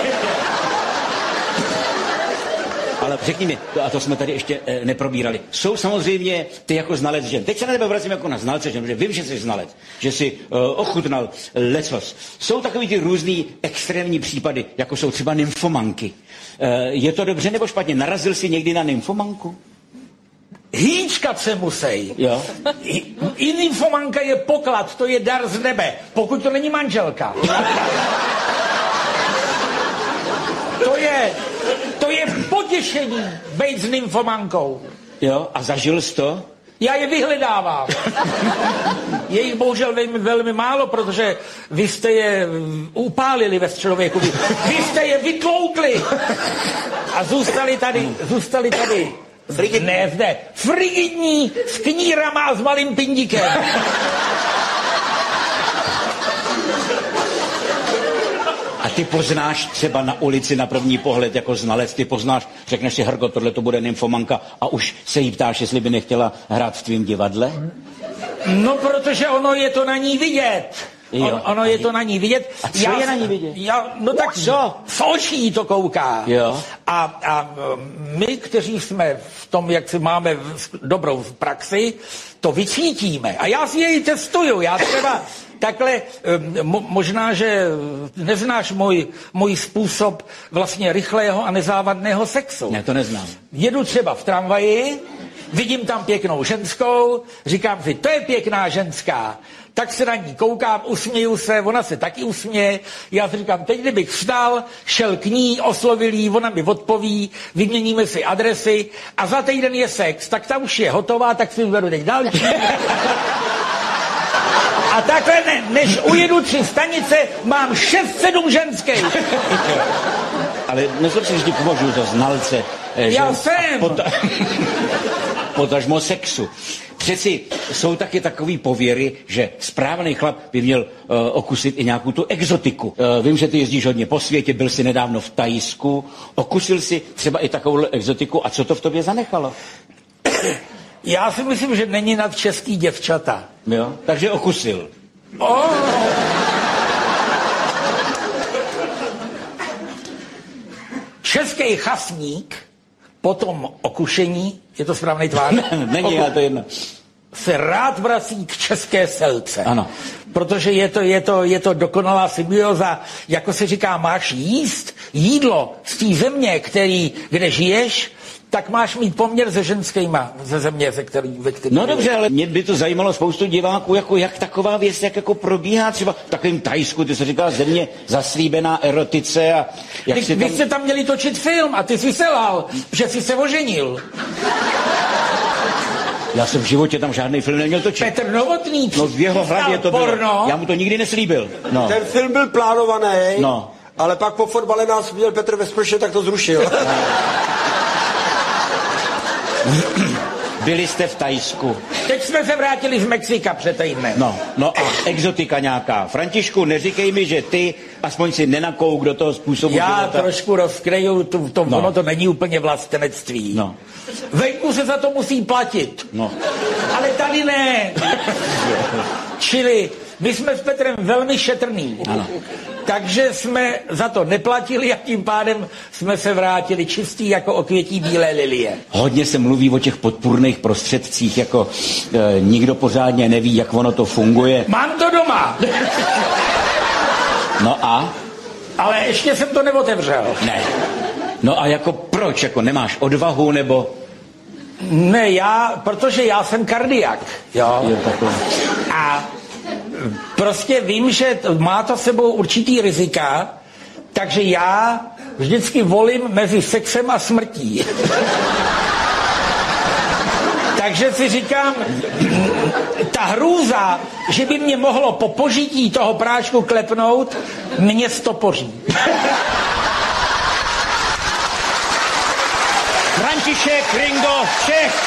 Ale řekni mi, a to jsme tady ještě neprobírali, jsou samozřejmě ty jako znalec žen. Teď se na tebe vracím jako na znalce žen, protože vím, že jsi znalec, že jsi ochutnal lecos. Jsou takový ty různý extrémní případy, jako jsou třeba nymfomanky. Je to dobře nebo špatně? Narazil jsi někdy na nymfomanku? Hýčkat se musej. Jo. I nymfomanka je poklad, to je dar z nebe, pokud to není manželka. To je potěšení být s nymfomankou. Jo, a zažil jsi to? Já je vyhledávám. Je jich bohužel velmi málo, protože vy jste je upálili ve člověku. Vy jste je vytloukli. A zůstali tady. Frigidní s knírama a s malým pindíkem. A ty poznáš třeba na ulici na první pohled jako znalec, ty poznáš, řekneš si, Hrgo, tohle to bude nymfomanka a už se jí ptáš, jestli by nechtěla hrát v tvým divadle? No, protože ono je to na ní vidět. Ono je to na ní vidět. A co je na ní vidět? No tak co? Z očí to kouká. Jo. A my, kteří jsme v tom, jak si máme dobrou praxi, to vycítíme. A já si jej testuju. Já třeba takhle, možná, že neznáš můj způsob vlastně rychlého a nezávadného sexu. Ne, to neznám. Jedu třeba v tramvaji, vidím tam pěknou ženskou, říkám si, to je pěkná ženská. Tak se na ní koukám, usměju se, ona se taky usměje. Já si říkám, teď kdybych vstal, šel k ní, oslovil jí, ona mi odpoví, vyměníme si adresy a za týden je sex. Tak ta už je hotová, tak si vyberu teď další. A takhle než ujedu 3 stanice, mám 6-7 ženských. Ale nezlob si, že ti považuji za znalce. Já jsem. Potažmo sexu. Přeci jsou taky takový pověry, že správný chlap by měl okusit i nějakou tu exotiku. Vím, že ty jezdíš hodně po světě, byl jsi nedávno v Thajsku, okusil si třeba i takovou exotiku a co to v tobě zanechalo? Já si myslím, že není nad český děvčata. Jo, takže okusil. Český chasník po tom okušení, je to správný tvář? Není, ale to je jedno. Se rád vrací k české selce. Ano. Protože je to dokonalá symbioza, jako se říká, máš jíst jídlo z té země, kde žiješ, tak máš mít poměr se ženskýma ze země, ve který... No dobře, ale mě by to zajímalo spoustu diváků, jako jak taková věc, jak jako probíhá třeba v takovém Thajsku, ty se říkala země zaslíbená erotice a... Vy jste tam měli točit film a ty jsi selhal, že jsi se oženil. Já jsem v životě tam žádný film neměl točit. Petr Novotný. No v jeho hlavě to bylo. Porno. Já mu to nikdy neslíbil. No. Ten film byl plánovaný, no. Ale pak po fotbale nás viděl Petr ve sprše, tak to zrušil. Byli jste v Thajsku. Teď jsme se vrátili z Mexika před týdnem. No a exotika nějaká. Františku, neříkej mi, že ty aspoň si nenakouk do toho způsobu já života. Já trošku rozkryju, ono to není úplně vlastenectví. No. Venku se za to musí platit. No. Ale tady ne. Čili my jsme s Petrem velmi šetrný. Ano. Takže jsme za to neplatili a tím pádem jsme se vrátili čistý jako okvětí bílé lilie. Hodně se mluví o těch podpůrných prostředcích, jako nikdo pořádně neví, jak ono to funguje. Mám to doma. No a? Ale ještě jsem to neotevřel. Ne. No a jako proč? Jako nemáš odvahu nebo... Ne, protože já jsem kardiak. Jo. A prostě vím, že má to sebou určitý rizika, takže já vždycky volím mezi sexem a smrtí. Takže si říkám, ta hrůza, že by mě mohlo po požití toho prášku klepnout, mě stopoří. František Ringo Čech.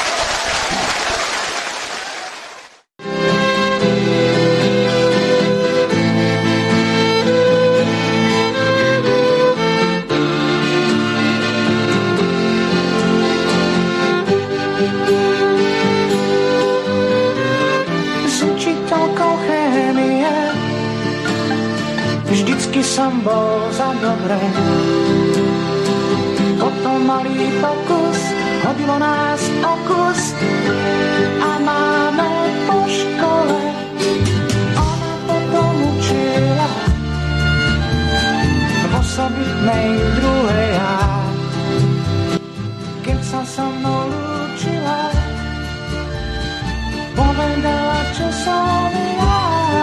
Vždycky som bol za dobré. Potom malý pokus, hodilo nás o kus a máme po škole. Ona potom učila v osobitnej druhej já. Keď sa so mnou lúčila, povedala, čo som ja.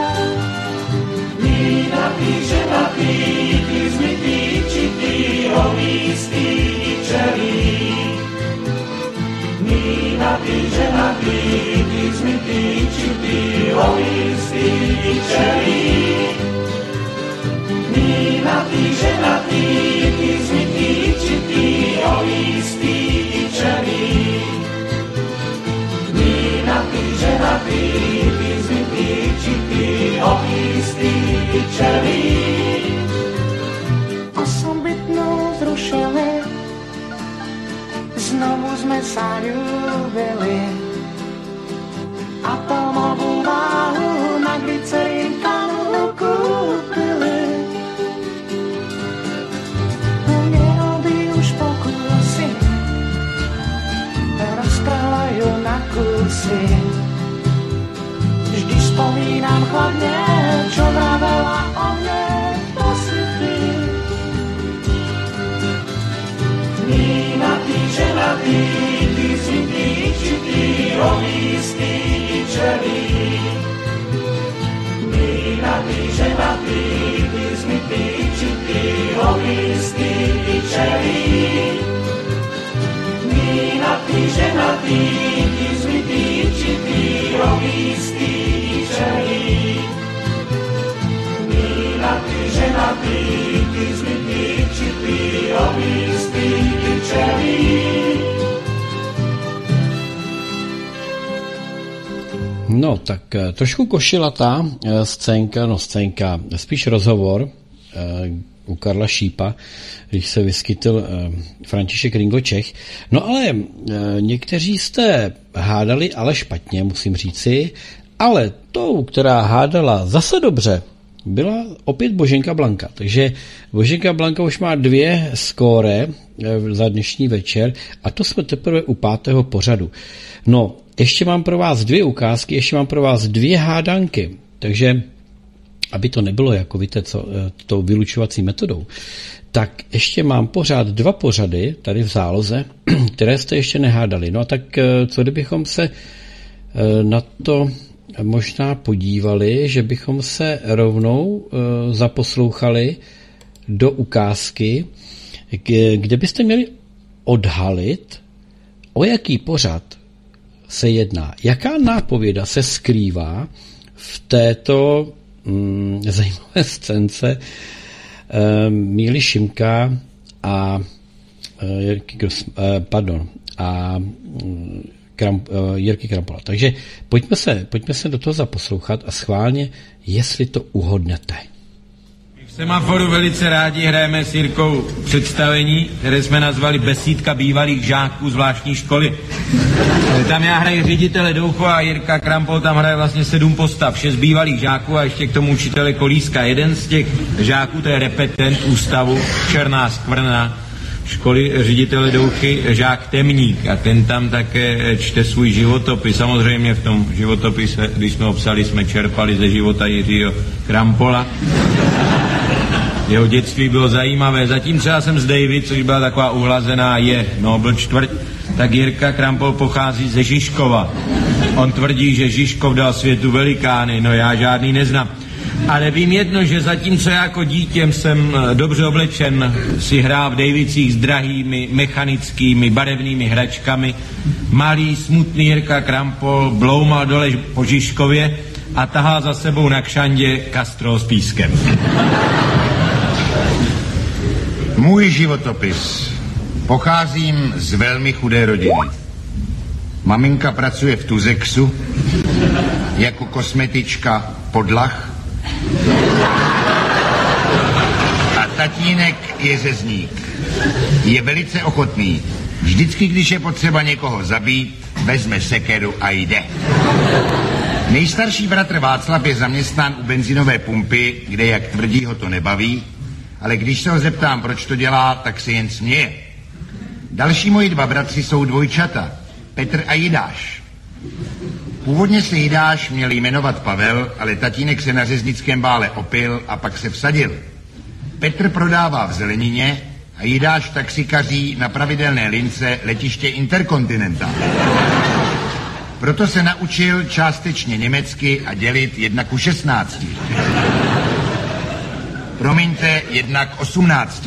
Napí, ty zmytý, či ty ovýstý i čelý. Mí napí, ty zmytý, či ty ovýstý i čelí. Mí napí, ty zmytý, či ty ovýstý i čelí. Mí napí, ty zmytý, či ty ovýstý i čelí. Osobitnou zrušili, znovu sme sa ľúbili. Atomovú váhu na glycerín kanu kúpili. Nerobí už pokusy, rozprávajú na kusy. Vždy spomínam chladne, čo vravela o mne posypy. Ženatý, ty zmytý, či ty ovýstý i čelí. Ženatý, ty zmytý, či ty ovýstý i čelí. Ženatý, ty zmytý, či ty ovýstý i čelí. Ženatý, ty zmytý, či ty ovýstý i čelí. No, tak trošku košilatá scénka, spíš rozhovor u Karla Šípa, když se vyskytl František Ringo Čech. No ale někteří jste hádali, ale špatně, musím říci, ale tou, která hádala zase dobře, byla opět Boženka Blanka. Takže Boženka Blanka už má 2 skóre za dnešní večer a to jsme teprve u 5. pořadu. No, ještě mám pro vás 2 ukázky, ještě mám pro vás 2 hádanky, takže aby to nebylo, jako víte, tou vylučovací metodou, tak ještě mám pořád 2 pořady tady v záloze, které jste ještě nehádali. No a tak co kdybychom se na to možná podívali, že bychom se rovnou zaposlouchali do ukázky, kde byste měli odhalit, o jaký pořad se jedná. Jaká nápověda se skrývá v této zajímavé scénce Míly Šimka a Jirky Krampola. Takže pojďme se do toho zaposlouchat a schválně, jestli to uhodnete. V Semaforu velice rádi hrajeme s Jirkou představení, které jsme nazvali Besídka bývalých žáků zvláštní školy. Tam já hraji ředitele Douchu a Jirka Krampol tam hraje vlastně 7 postav, 6 bývalých žáků a ještě k tomu učitele Kolíska. Jeden z těch žáků, to je repetent ústavu Černá skvrna školy ředitele Douchy, žák Temník, a ten tam také čte svůj životopis. Samozřejmě v tom životopise, když jsme ho psali, jsme čerpali ze života Jiřího Krampola. Jeho dětství bylo zajímavé. Zatím třeba jsem z Davy, což byla taková uhlazená Nobel čtvrť, tak Jirka Krampol pochází ze Žižkova. On tvrdí, že Žižkov dal světu velikány, no já žádný neznám. Ale vím jedno, že zatímco já jako dítěm jsem dobře oblečen, si hrál v Davicích s drahými, mechanickými, barevnými hračkami, malý, smutný Jirka Krampol bloumal dole po Žižkově a tahal za sebou na kšandě kastrol s pískem. Můj životopis. Pocházím z velmi chudé rodiny. Maminka pracuje v Tuzexu jako kosmetička podlah a tatínek je řezník. Je velice ochotný. Vždycky, když je potřeba někoho zabít, vezme sekeru a jde. Nejstarší bratr Václav je zaměstnán u benzinové pumpy, kde, jak tvrdí, ho to nebaví, ale když se ho zeptám, proč to dělá, tak se jen směje. Další moji dva bratři jsou dvojčata, Petr a Jidáš. Původně se Jidáš měl jmenovat Pavel, ale tatínek se na řeznickém bále opil a pak se vsadil. Petr prodává v Zelenině a Jidáš taxikaří na pravidelné lince letiště Intercontinental. Proto se naučil částečně německy a dělit 1:16. Promiňte, 1:18.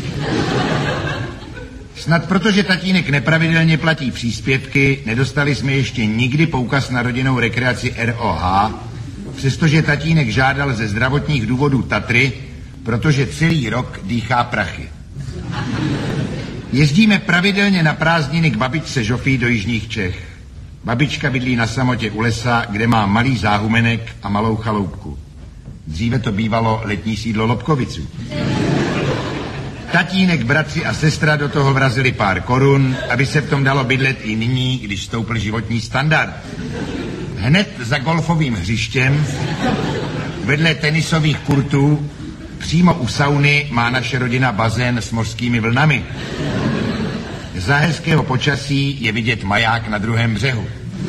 Snad protože tatínek nepravidelně platí příspěvky, nedostali jsme ještě nikdy poukaz na rodinnou rekreaci ROH, přestože tatínek žádal ze zdravotních důvodů Tatry, protože celý rok dýchá prachy. Jezdíme pravidelně na prázdniny k babičce Žofii do jižních Čech. Babička bydlí na samotě u lesa, kde má malý záhumenek a malou chaloupku. Dříve to bývalo letní sídlo Lobkoviců. Tatínek, bratři a sestra do toho vrazili pár korun, aby se v tom dalo bydlet i nyní, když stoupl životní standard. Hned za golfovým hřištěm, vedle tenisových kurtů, přímo u sauny má naše rodina bazén s mořskými vlnami. Za hezkého počasí je vidět maják na druhém břehu.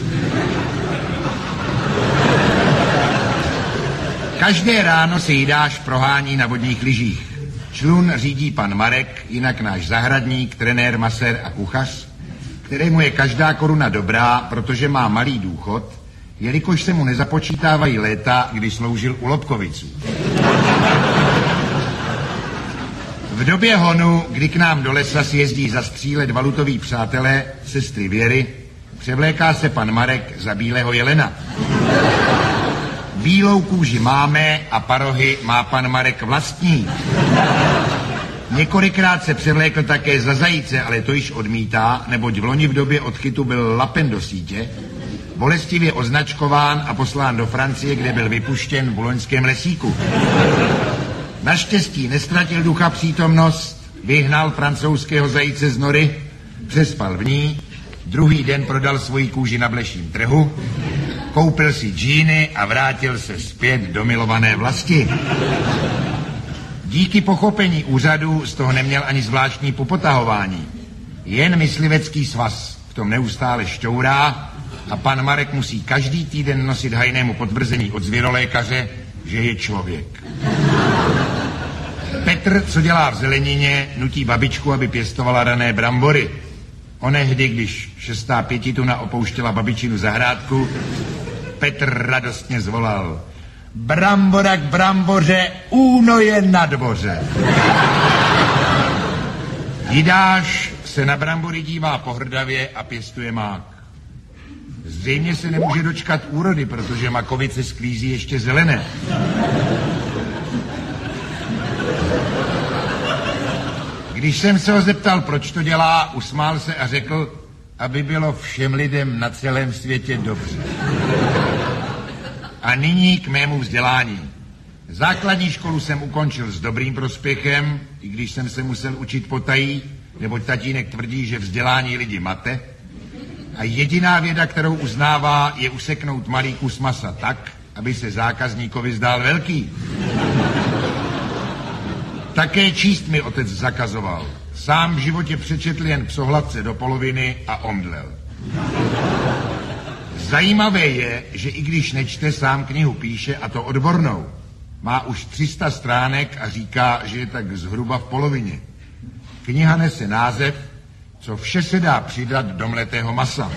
Každé ráno se Jidáš prohání na vodních lyžích. Člun řídí pan Marek, jinak náš zahradník, trenér, masér a kuchař, kterému je každá koruna dobrá, protože má malý důchod, jelikož se mu nezapočítávají léta, kdy sloužil u Lobkoviců. V době honu, kdy k nám do lesa sjezdí zastřílet valutoví přátelé sestry Věry, převléká se pan Marek za bílého jelena. Bílou kůži máme a parohy má pan Marek vlastní. Několikrát se převlékl také za zajíce, ale to již odmítá, neboť v loni v době odchytu byl lapen do sítě, bolestivě označkován a poslán do Francie, kde byl vypuštěn v buloňském lesíku. Naštěstí nestratil ducha přítomnost, vyhnal francouzského zajíce z nory, přespal v ní, druhý den prodal svoji kůži na bleším trhu, koupil si džíny a vrátil se zpět do milované vlasti. Díky pochopení úřadu z toho neměl ani zvláštní popotahování. Jen myslivecký svaz v tom neustále šťourá a pan Marek musí každý týden nosit hajnému potvrzení od zvěrolékaře, že je člověk. Petr, co dělá v Zelenině, nutí babičku, aby pěstovala rané brambory. Onehdy, když 6. pětituna opouštěla babičinu zahrádku, Petr radostně zvolal: Brambora k bramboře, úno je na dvoře. Jidáš se na brambory dívá pohrdavě a pěstuje mák. Zřejmě se nemůže dočkat úrody, protože makovice sklízí ještě zelené. Když jsem se ho zeptal, proč to dělá, usmál se a řekl, aby bylo všem lidem na celém světě dobře. A nyní k mému vzdělání. Základní školu jsem ukončil s dobrým prospěchem, i když jsem se musel učit potají, neboť tatínek tvrdí, že vzdělání lidi mate. A jediná věda, kterou uznává, je useknout malý kus masa tak, aby se zákazníkovi zdál velký. Také číst mi otec zakazoval. Sám v životě přečetl jen Psohladce do poloviny a omdlel. Zajímavé je, že i když nečte, sám knihu píše, a to odbornou. Má už 300 stránek a říká, že je tak zhruba v polovině. Kniha nese název co vše se dá přidat do mletého masa.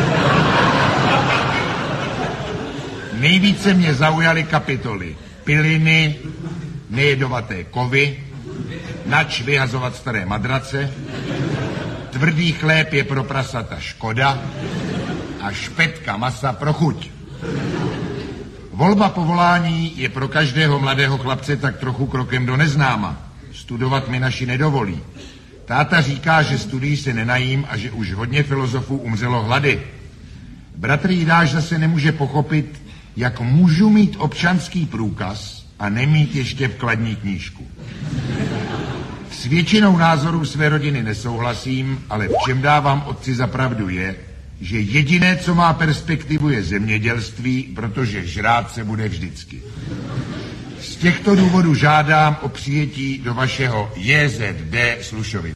Nejvíce mě zaujaly kapitoly piliny, nejedovaté kovy, nač vyhazovat staré madrace, tvrdý chléb je pro prasata škoda a špetka masa pro chuť. Volba povolání je pro každého mladého chlapce tak trochu krokem do neznáma. Studovat mi naši nedovolí. Táta říká, že studií se nenajím a že už hodně filozofů umřelo hlady. Bratr Jidáš zase nemůže pochopit, jak můžu mít občanský průkaz a nemít ještě vkladní knížku. S většinou názorů své rodiny nesouhlasím, ale v čem dávám otci za pravdu je, že jediné, co má perspektivu, je zemědělství, protože žrát se bude vždycky. Z těchto důvodů žádám o přijetí do vašeho JZD Slušovic.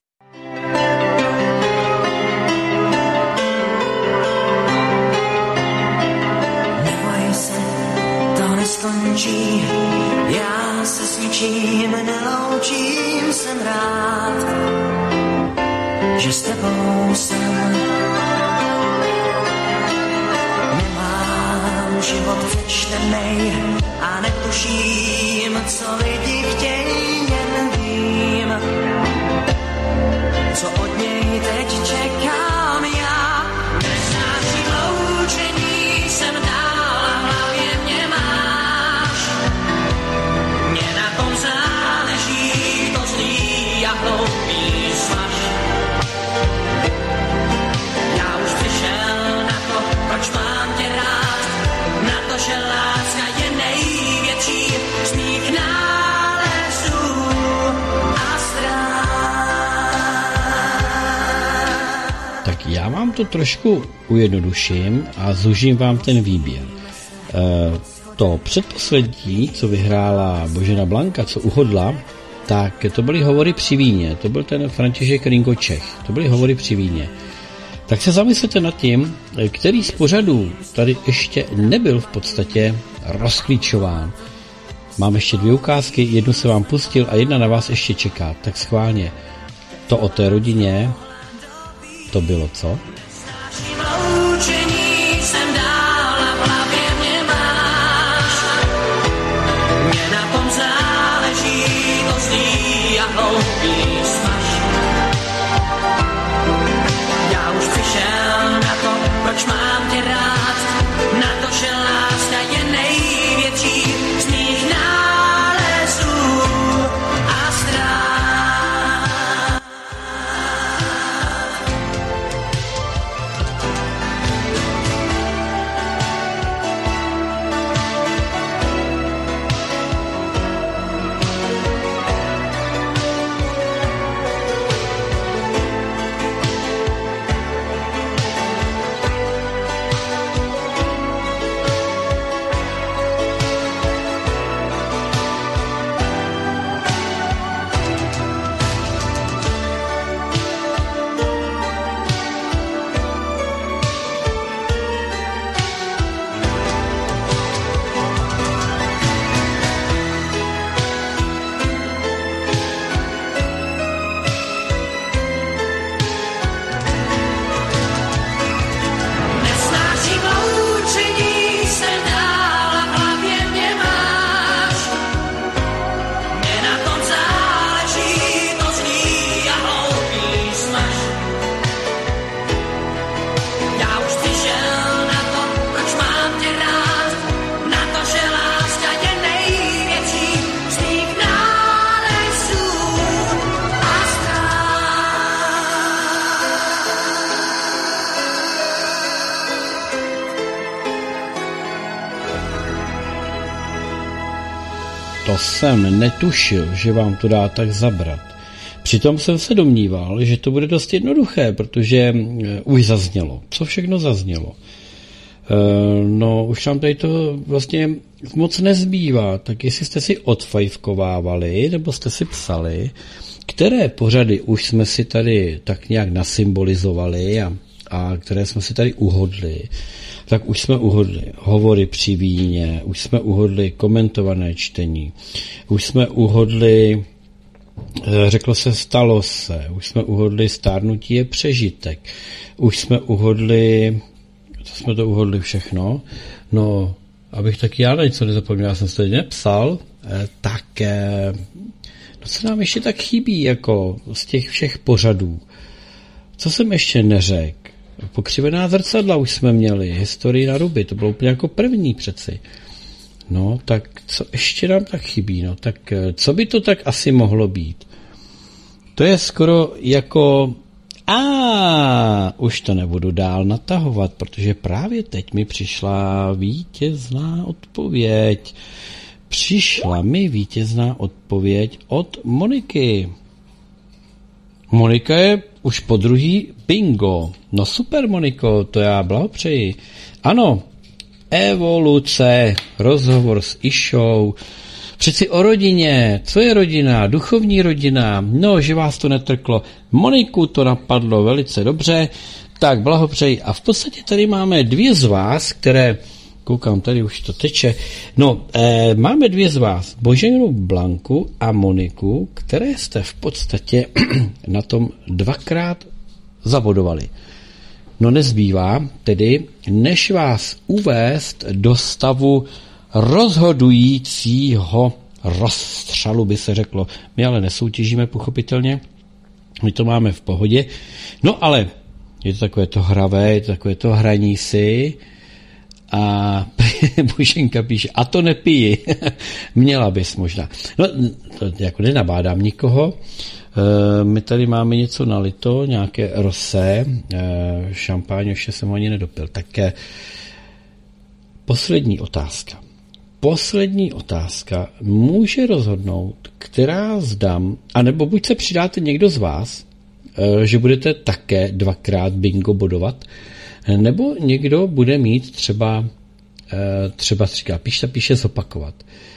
Neboj se, to neskončí, já se s ničím neloučím, jsem rád, že s tebou jsem. Nemám život přečtenej a netuším, co lidi chtějí, jen vím, co od něj teď čekám já. Nesnáším loučení, jsem dál a v hlavě mě máš. Mně na tom záleží, to zlý a hloupý smaž. Já už přišel na to, proč mám tě rád, na to, že láska je největší z mých nálezů a strát. Tak já vám to trošku ujednoduším a zužím vám ten výběr. To předposlední, co vyhrála Božena Blanka, co uhodla, tak to byly Hovory při víně. To byl ten František Ringo Čech. To byly Hovory při víně. Tak se zamyslete nad tím, který z pořadů tady ještě nebyl v podstatě rozklíčován. Mám ještě 2 ukázky, jednu se vám pustil a jedna na vás ještě čeká. Tak schválně. To o té rodině, to bylo co? Loučení jsem dál a v hlavě mě máš. Mně na tom záleží, to zlý a hloupý smaž. Já už přišel na to, proč mám tě rád, na to, že láska je největší z mých nálezů a strát. To jsem netušil, že vám to dá tak zabrat. Přitom jsem se domníval, že to bude dost jednoduché, protože už zaznělo. Co všechno zaznělo? No, už nám tady to vlastně moc nezbývá, tak jestli jste si odfajfkovávali, nebo jste si psali, které pořady už jsme si tady tak nějak nasymbolizovali a které jsme si tady uhodli, tak už jsme uhodli Hovory při víně, už jsme uhodli Komentované čtení, už jsme uhodli řeklo se, stalo se, už jsme uhodli, stárnutí je přežitek, už jsme uhodli, co jsme to uhodli všechno, no, abych taky já na něco nezapomněl, já jsem se teď nepsal, tak no co nám ještě tak chybí, jako z těch všech pořadů, co jsem ještě neřekl, pokřivená zrcadla už jsme měli, historii na ruby, to bylo úplně jako první přeci. No, tak co ještě nám tak chybí, no, tak co by to tak asi mohlo být? To je skoro jako, už to nebudu dál natahovat, protože právě teď mi přišla vítězná odpověď. Přišla mi vítězná odpověď od Moniky. Monika je už po druhý bingo. No super, Moniko, to já blahopřeji. Ano, evoluce, rozhovor s Išou, přeci o rodině, co je rodina, duchovní rodina, no, že vás to netrklo. Moniku to napadlo velice dobře, tak blahopřeji. A v podstatě tady máme dvě z vás, které, koukám, tady už to teče, no, máme dvě z vás, Boženu Blanku a Moniku, které jste v podstatě na tom dvakrát zabodovali. No nezbývá tedy, než vás uvést do stavu rozhodujícího rozstřelu, by se řeklo. My ale nesoutěžíme, pochopitelně. My to máme v pohodě. No ale je to takové to hravé, je to takové to hraní si. A Boženka píše, a to nepiji. Měla bys možná. No, to jako nenabádám nikoho. My tady máme něco nalito, nějaké rosé, šampáň, ještě jsem ho ani nedopil. Tak poslední otázka. Poslední otázka může rozhodnout, která zdám, anebo buď se přidáte někdo z vás, že budete také dvakrát bingo bodovat, nebo někdo bude mít třeba říká, píše zopakovat.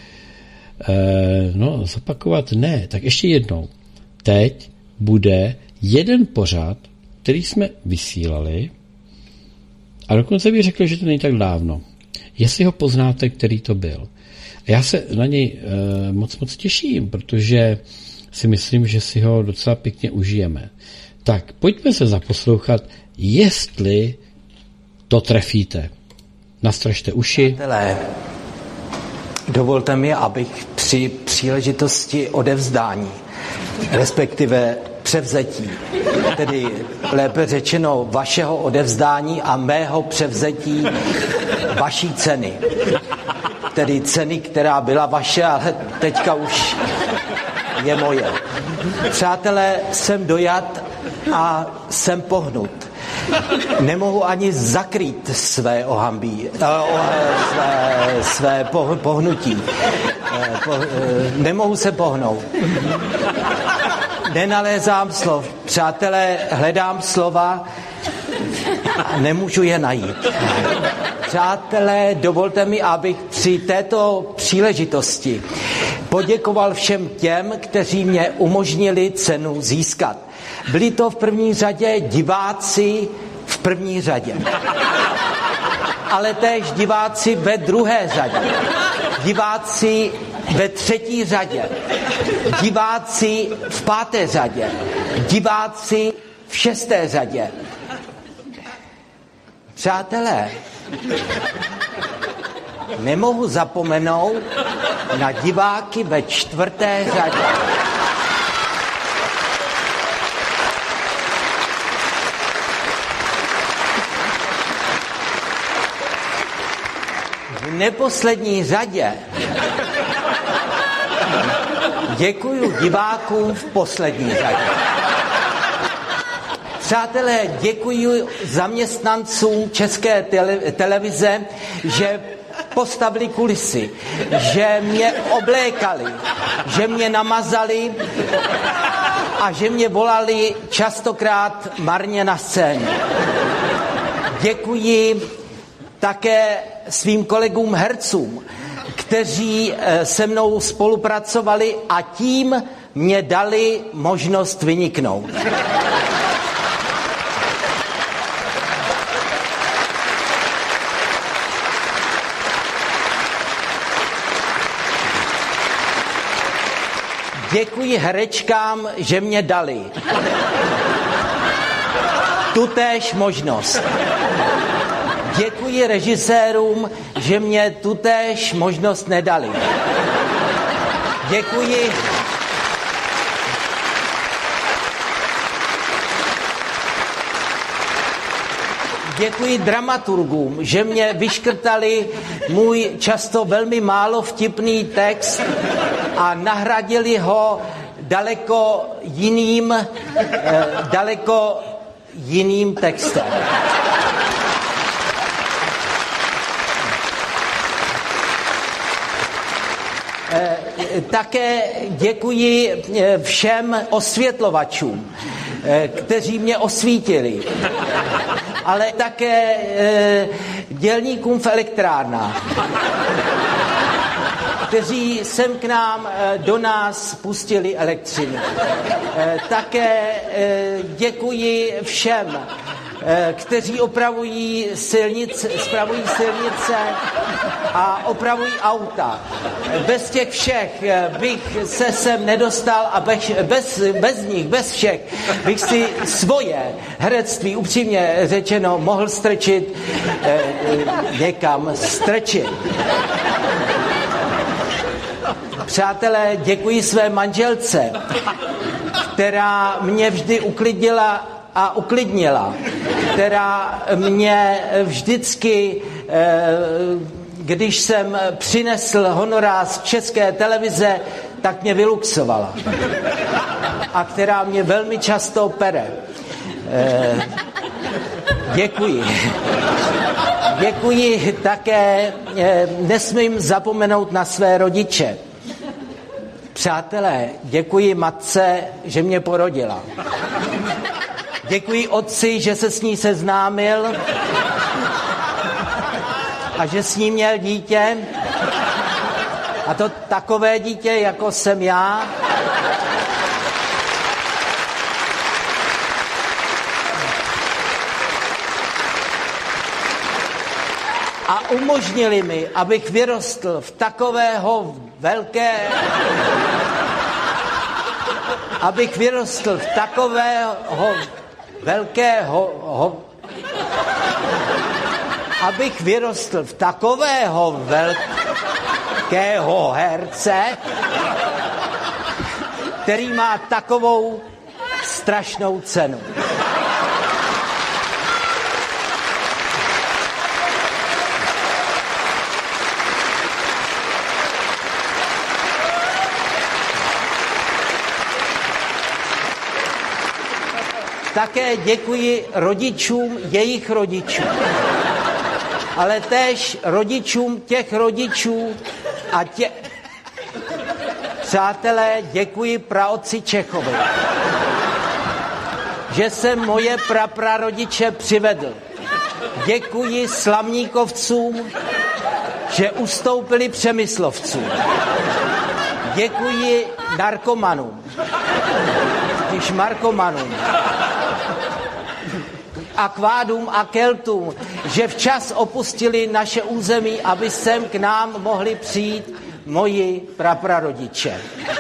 No, zopakovat ne, tak ještě jednou. Teď bude jeden pořad, který jsme vysílali, a dokonce bych řekl, že to není tak dávno. Jestli ho poznáte, který to byl. A já se na něj moc těším, protože si myslím, že si ho docela pěkně užijeme. Tak, pojďme se zaposlouchat, jestli to trefíte. Nastražte uši. Přátelé, dovolte mi, abych při příležitosti odevzdání, respektive převzetí, tedy lépe řečeno vašeho odevzdání a mého převzetí vaší ceny. Tedy ceny, která byla vaše, ale teďka už je moje. Přátelé, jsem dojat a jsem pohnut. Nemohu ani zakrýt své ohambí, své pohnutí. Nemohu se pohnout. Nenalézám slov. Přátelé, hledám slova a nemůžu je najít. Přátelé, dovolte mi, abych při této příležitosti poděkoval všem těm, kteří mě umožnili cenu získat. Byli to v první řadě diváci v první řadě. Ale též diváci ve druhé řadě. Diváci ve třetí řadě. Diváci v páté řadě. Diváci v šesté řadě. Přátelé, nemohu zapomenout na diváky ve čtvrté řadě. V neposlední řadě děkuju divákům v poslední řadě. Přátelé, děkuji zaměstnancům České televize, že postavili kulisy, že mě oblékali, že mě namazali a že mě volali častokrát marně na scéně. Děkuji také svým kolegům hercům, kteří se mnou spolupracovali a tím mě dali možnost vyniknout. Děkuji herečkám, že mě dali tutéž možnost. Děkuji režisérům, že mě tutéž možnost nedali. Děkuji dramaturgům, že mě vyškrtali můj často velmi málo vtipný text a nahradili ho daleko jiným textem. Také děkuji všem osvětlovačům, kteří mě osvítili, ale také dělníkům v elektrárnách, kteří sem k nám do nás pustili elektřinu. Také děkuji všem, kteří spravují silnice a opravují auta. Bez těch všech bych se sem nedostal a bez všech bych si svoje herectví, upřímně řečeno, mohl strčit někam strčit. Přátelé, děkuji své manželce, která mě vždy uklidnila a uklidnila, která mě vždycky, když jsem přinesl honorář z České televize, tak mě vyluxovala. A která mě velmi často pere. Děkuji. Děkuji také, nesmím zapomenout na své rodiče. Přátelé, děkuji matce, že mě porodila. Děkuji otci, že se s ní seznámil a že s ní měl dítě. A to takové dítě, jako jsem já. A umožnili mi, abych vyrostl v takového velkého herce, který má takovou strašnou cenu. Také děkuji rodičům jejich rodičů, ale též rodičům těch rodičů a Přátelé, děkuji praotci Čechovi, že jsem moje praprarodiče přivedl. Děkuji Slamníkovcům, že ustoupili Přemyslovcům. Děkuji narkomanům, šmarkomanům, akvádům a keltům, že včas opustili naše území, aby sem k nám mohli přijít moji praprarodiče.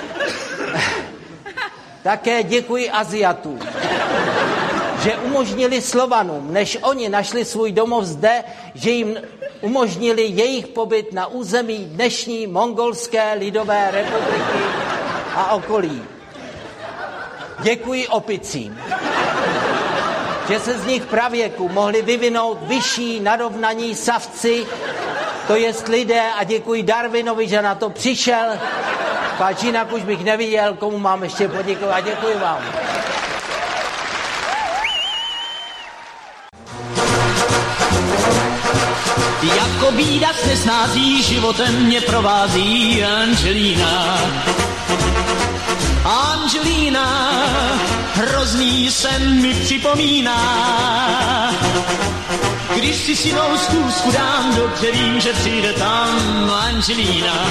Také děkuji Aziatům, že umožnili Slovanům, než oni našli svůj domov zde, že jim umožnili jejich pobyt na území dnešní Mongolské lidové republiky a okolí. Děkuji Opicím, že se z nich pravěku mohli vyvinout vyšší narovnaní savci, to jest lidé, a děkuji Darwinovi, že na to přišel, páč jinak už bych neviděl, komu mám ještě poděkovat. Děkuji vám. Jako bída s nesnází životem mě provází Angelina. Angelina, hrozný sen mi připomíná. Když si s jinou schůzku dám, dobře vím, že přijde tam Angelina.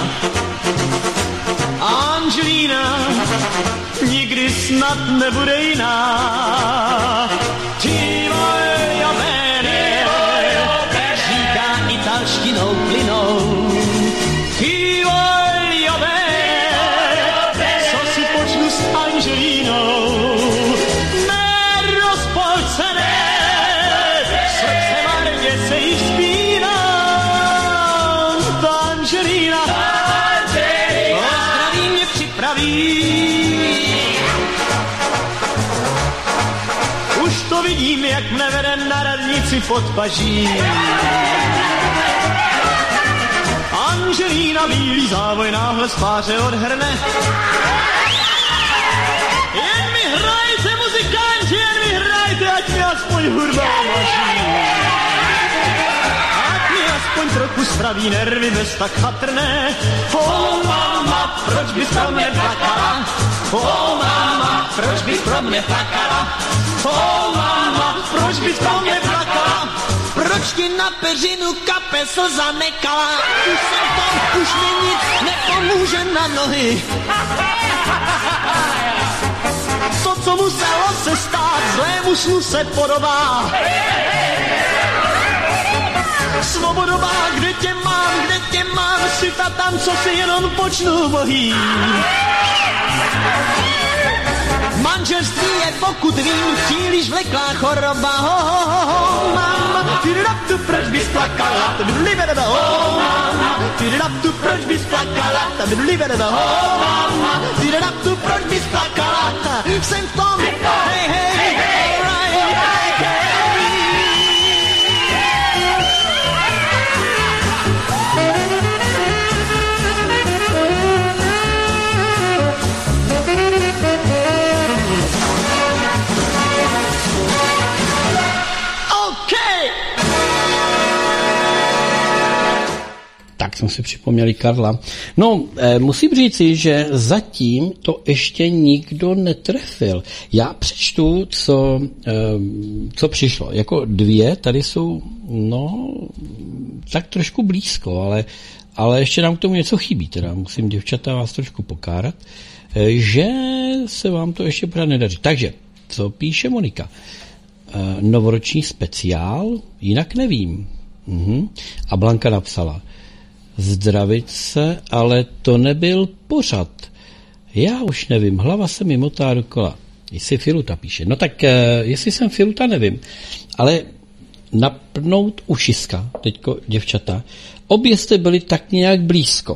Angelina, nikdy snad nebude jiná. Ti voglio bene, říká italštinou plynou. Ti voglio bene, co si Angelina, o zdraví mě připraví. Už to vidím, jak mne vede na radnici pod paží. Angelina bílý závoj náhle z páře odhrne. Jen mi hrajte, muzikanti, jen mi hrajte, ať mi aspoň hudba maží. Ať mi aspoň trochu spraví nervy bez tak chatrné. Oh mama, proč bys pro mě plakala? Oh mama, proč bys pro mě plakala? Oh mama, proč bys pro mě plakala? Proč ti na peřinu kape slza nekala? Už jsem tam, už mi nic nepomůže na nohy. To, co muselo se stát, zlému snu se podobá. Svobodová, kde tě mám, si ta tam, co si jenom počnu bohý. Manželství je, pokud vím, příliš vleklá choroba. Mama, proč bys plakala? Proč bys plakala? Mama, proč bys plakala? Jsem v tom, hej, hej, Tak jsme si připomněli Karla. No, musím říci, že zatím to ještě nikdo netrefil. Já přečtu, co přišlo. Jako 2 tady jsou, no, tak trošku blízko, ale ještě nám k tomu něco chybí. Teda musím, děvčata, vás trošku pokárat, že se vám to ještě pořád nedaří. Takže, co píše Monika? Novoroční speciál? Jinak nevím. A Blanka napsala: zdravit se, ale to nebyl pořad. Já už nevím, hlava se mi motá dokola. Jestli Filuta píše. No tak, jestli jsem Filuta, nevím. Ale napnout ušiska, teďko děvčata, obě jste byli tak nějak blízko.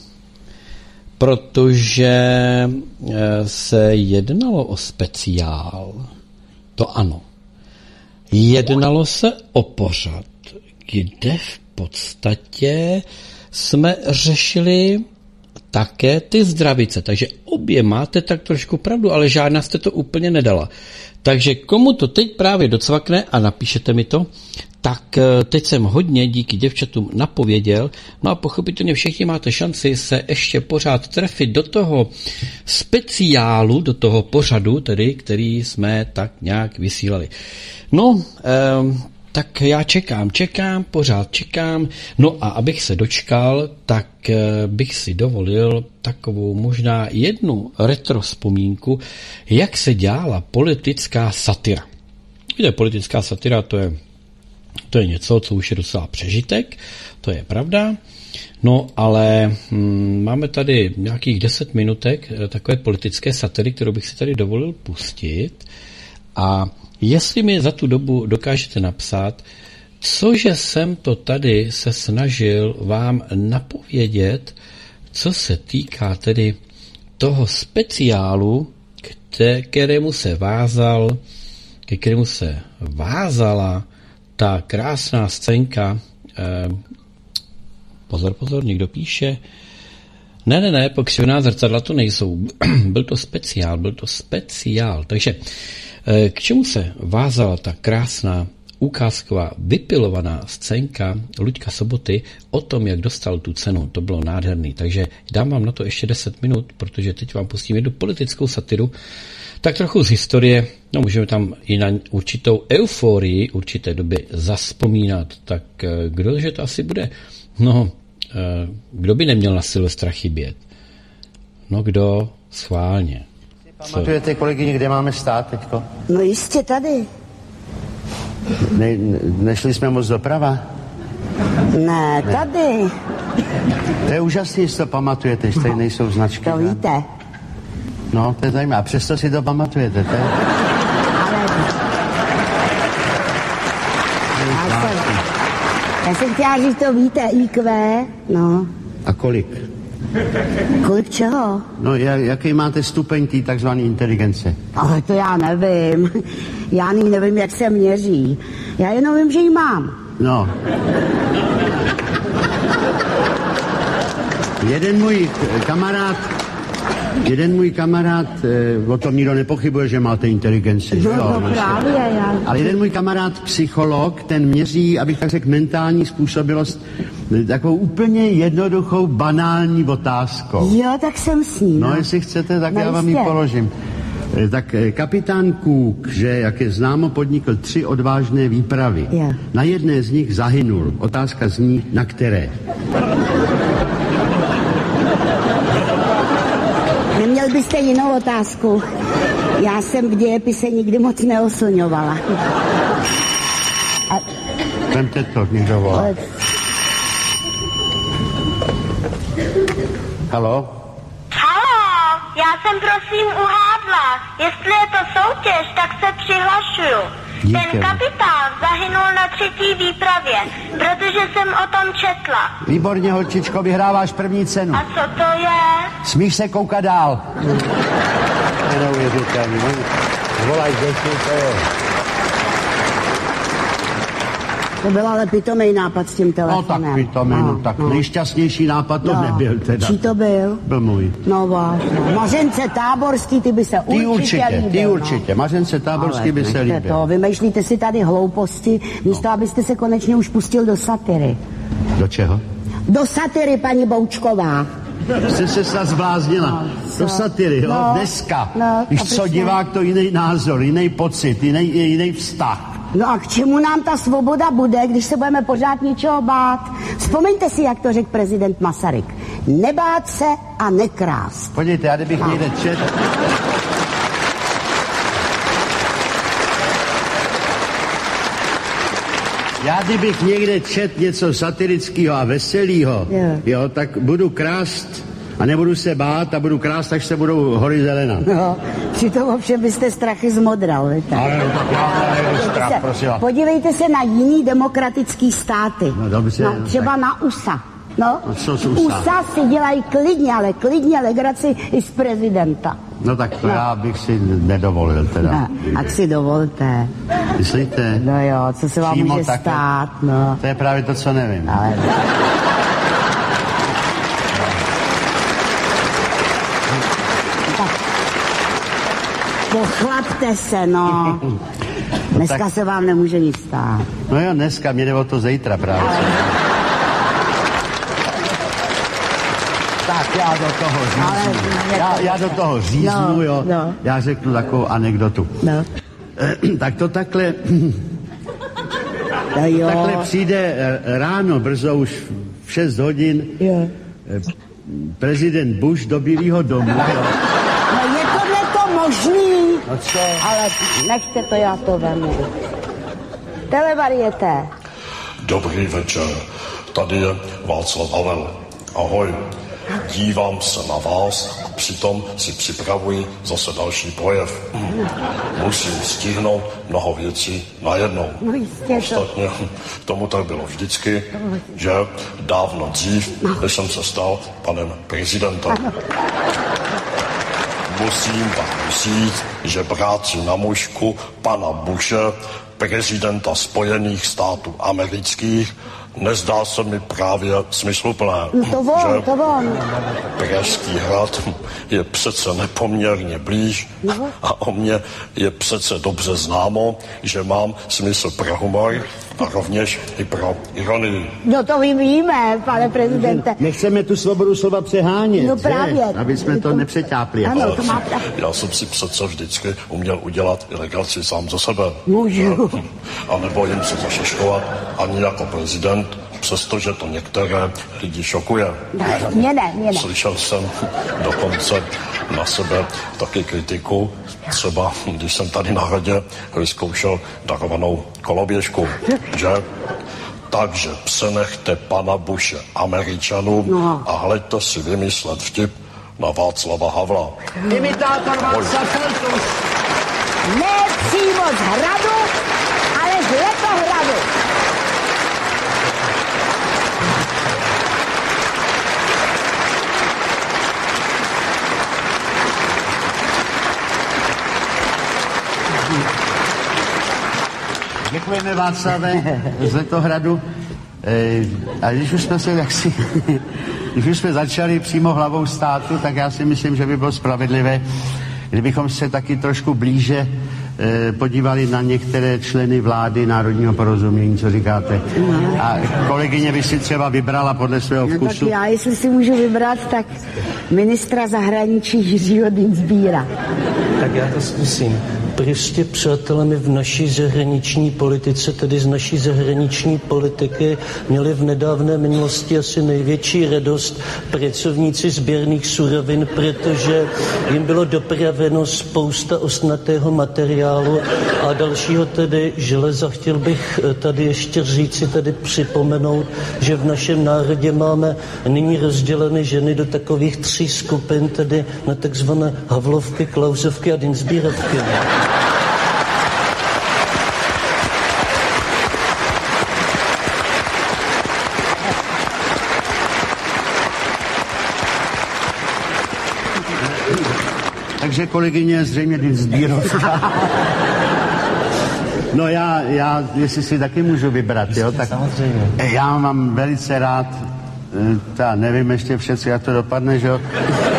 Protože se jednalo o speciál. To ano. Jednalo se o pořad, kde v podstatě jsme řešili také ty zdravice. Takže obě máte tak trošku pravdu, ale žádná jste to úplně nedala. Takže komu to teď právě docvakne a napíšete mi to, tak teď jsem hodně díky děvčatům napověděl, no a pochopitelně všichni máte šanci se ještě pořád trefit do toho speciálu, do toho pořadu, tedy, který jsme tak nějak vysílali. No, tak já pořád čekám. No a abych se dočkal, tak bych si dovolil takovou možná jednu retro vzpomínku, jak se dělala politická satira. Víte, politická satira to je něco, co už je docela přežitek, to je pravda. No, ale máme tady nějakých 10 minutek takové politické satiry, kterou bych si tady dovolil pustit. A jestli mi za tu dobu dokážete napsat, cože jsem to tady se snažil vám napovědět, co se týká tedy toho speciálu, ke kterému se vázala ta krásná scénka. Pozor, někdo píše. Ne, pokřivená zrcadla to nejsou. Byl to speciál. Takže k čemu se vázala ta krásná ukázková vypilovaná scénka Luďka Soboty o tom, jak dostal tu cenu? To bylo nádherný. Takže dám vám na to ještě 10 minut, protože teď vám pustím jednu politickou satiru, tak trochu z historie, no můžeme tam i na určitou euforii určité doby zavzpomínat. Tak kdože to asi bude? No, kdo by neměl na Silvestra chybět? No kdo? Schválně. Pamatujete, kolegyně, kde máme stát teďko? No jistě tady. Nešli jsme moc doprava? Ne, tady. To je úžasný, jestli to pamatujete, že tady nejsou značky. To víte. No, to je zajímavé. A přesto si to pamatujete, to je... Já jsem chtěla říct, to víte, IQ, no. A kolik? Kolik čeho? No, jaký máte stupeň té takzvané inteligence? Ale to já nevím. Já nevím, jak se měří. Já jenom vím, že ji mám. No. Jeden můj kamarád, o tom nikdo nepochybuje, že máte inteligenci. No právě, já. Ale jeden můj kamarád, psycholog, ten měří, abych tak řekl, mentální způsobilost takovou úplně jednoduchou, banální otázkou. Jo, tak jsem s ním. No, jestli chcete, tak já vám ji položím. Tak kapitán Cook, že jak je známo, podnikl 3 odvážné výpravy. Yeah. Na jedné z nich zahynul. Otázka zní, na které? Neměl byste jinou otázku. Já jsem v dějepise nikdy moc neoslňovala. Vemte to, někdo volá. Haló? Já jsem prosím uhádla. Jestli je to soutěž, tak se přihlašuju. Díky. Ten kapitán zahynul na 3. výpravě, protože jsem o tom četla. Výborně, holčičko, vyhráváš první cenu. A co to je? Smíš se koukat dál. Neuvěřitelný. Volaj děti, to je. To byl ale pitomej nápad s tím telefonem. No tak pitomej, nejšťastnější nápad to nebyl teda. Čí to byl? Byl můj. No vážně. Mařence Táborský, ty by se určitě líbil. Ty určitě. Mařence Táborský by se líbil. To, vymýšlíte si tady hlouposti, místo abyste se konečně už pustil do satiry. Do čeho? Do satiry, paní Boučková. Jste se snad zbláznila. Do satiry, jo? Dneska. Víš co, divák, to jiný názor, jiný pocit, jiný vztah. No a k čemu nám ta svoboda bude, když se budeme pořád něčeho bát? Vzpomeňte si, jak to řekl prezident Masaryk. Nebát se a nekrást. Podívejte, já kdybych někde četl... Já kdybych někde četl něco satirického a veselého, jo, tak budu krást a nebudu se bát a budu krást, až se budou hory zelená. No, přitom ovšem byste strachy zmodral, víte. Ale no, tak já nevím strach, prosím. Podívejte se na jiný demokratický státy. No dobře. No, třeba tak... na USA. No, co z USA? USA si dělají klidně legraci i z prezidenta. No tak to já bych si nedovolil teda. No, ať si dovolte. Myslíte? No jo, co se vám může stát, no. To je právě to, co nevím. Ale... Pochlapte se, no. Dneska tak... se vám nemůže nic stát. No jo, dneska, mě jde o to zítra právě. Ale... Tak já do toho říznu. Já do toho říznu, jo. No. Já řeknu takovou anekdotu. No. Tak to takhle... No takhle přijde ráno, brzo už v 6 hodin, prezident Bush do Bílého domu. No je tohle možný? No co? Ale nechte to, já to vemu. Televariete. Dobrý večer, tady je Václav Havel. Ahoj. Dívám se na vás a přitom si připravuji zase další projev. Musím stihnout mnoho věcí najednou. No jistě. Ostatně tomu tak bylo vždycky, že dávno dřív, než jsem se stal panem prezidentem. Musím vám říct, že bratři na mužku pana Bushe, prezidenta Spojených států amerických, nezdá se mi právě smysluplné. No to von. Pražský hrad je přece nepoměrně blíž a o mě je přece dobře známo, že mám smysl pro humor a rovněž i pro ironii. No to víme, pane prezidente. Nechceme tu svobodu slova přehánět, no právě. Aby jsme to nepřetápli. Ano, to má já jsem si přece vždycky uměl udělat i legraci sám za sebe. Můžu. A nebojím se zašeškovat ani jako prezident, přestože to některé lidi šokuje. Mě ne. Slyšel jsem dokonce na sebe taky kritiku, třeba když jsem tady na hradě vyzkoušel darovanou koloběžku, že? Takže přenechte pana Bushe Američanům a hleďte si vymyslet vtip na Václava Havla. Imitátor Václav Feltus. Ne přímo z hradu, ale z Letohradu. Děkujeme, Václave z Letohradu. A když už jsme začali přímo hlavou státu, tak já si myslím, že by bylo spravedlivé, kdybychom se taky trošku blíže podívali na některé členy vlády Národního porozumění, co říkáte. A kolegyně by si třeba vybrala podle svého vkusu. Tak já, jestli si můžu vybrat, tak ministra zahraničí Jiřího Dienstbiera. Tak já to zkusím. Prostě, přátelé, my v naší zahraniční politice, tedy z naší zahraniční politiky, měli v nedávné minulosti asi největší radost pracovníci sběrných surovin, protože jim bylo dopraveno spousta ostnatého materiálu a dalšího tedy železa. Chtěl bych tady ještě říci, tady připomenout, že v našem národě máme nyní rozděleny ženy do takových 3 skupin, tedy na takzvané Havlovky, Klausovky a Dienstbierovky. Takže kolegyně zřejmě Dienstbierovka. No já, jestli si taky můžu vybrat, jo, tak já mám velice rád, nevím ještě přece, jak to dopadne, že jo.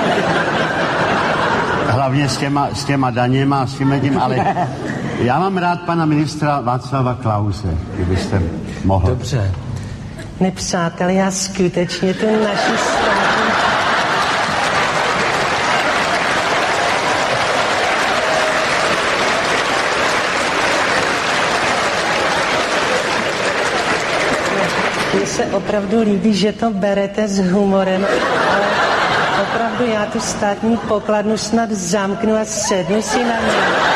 Hlavně s těma daněma a s tím, ale já mám rád pana ministra Václava Klause, kdybyste mohl. Dobře. Nepřátelé, já skutečně tu naši státu... Mně se opravdu líbí, že to berete s humorem, ale opravdu já tu státní pokladnu snad zamknu a sednu si na ní.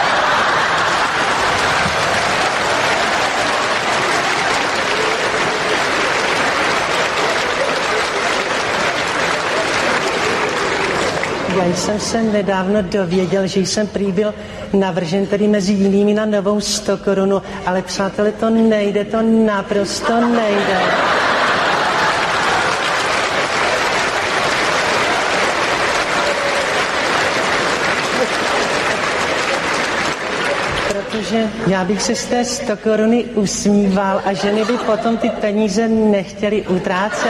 Já jsem se nedávno dověděl, že jsem prý byl navržen tedy mezi jinými na novou 100 korunu, ale přátelé, to nejde, to naprosto nejde. Protože já bych se z té 100 koruny usmíval a ženy by potom ty peníze nechtěly utrácet.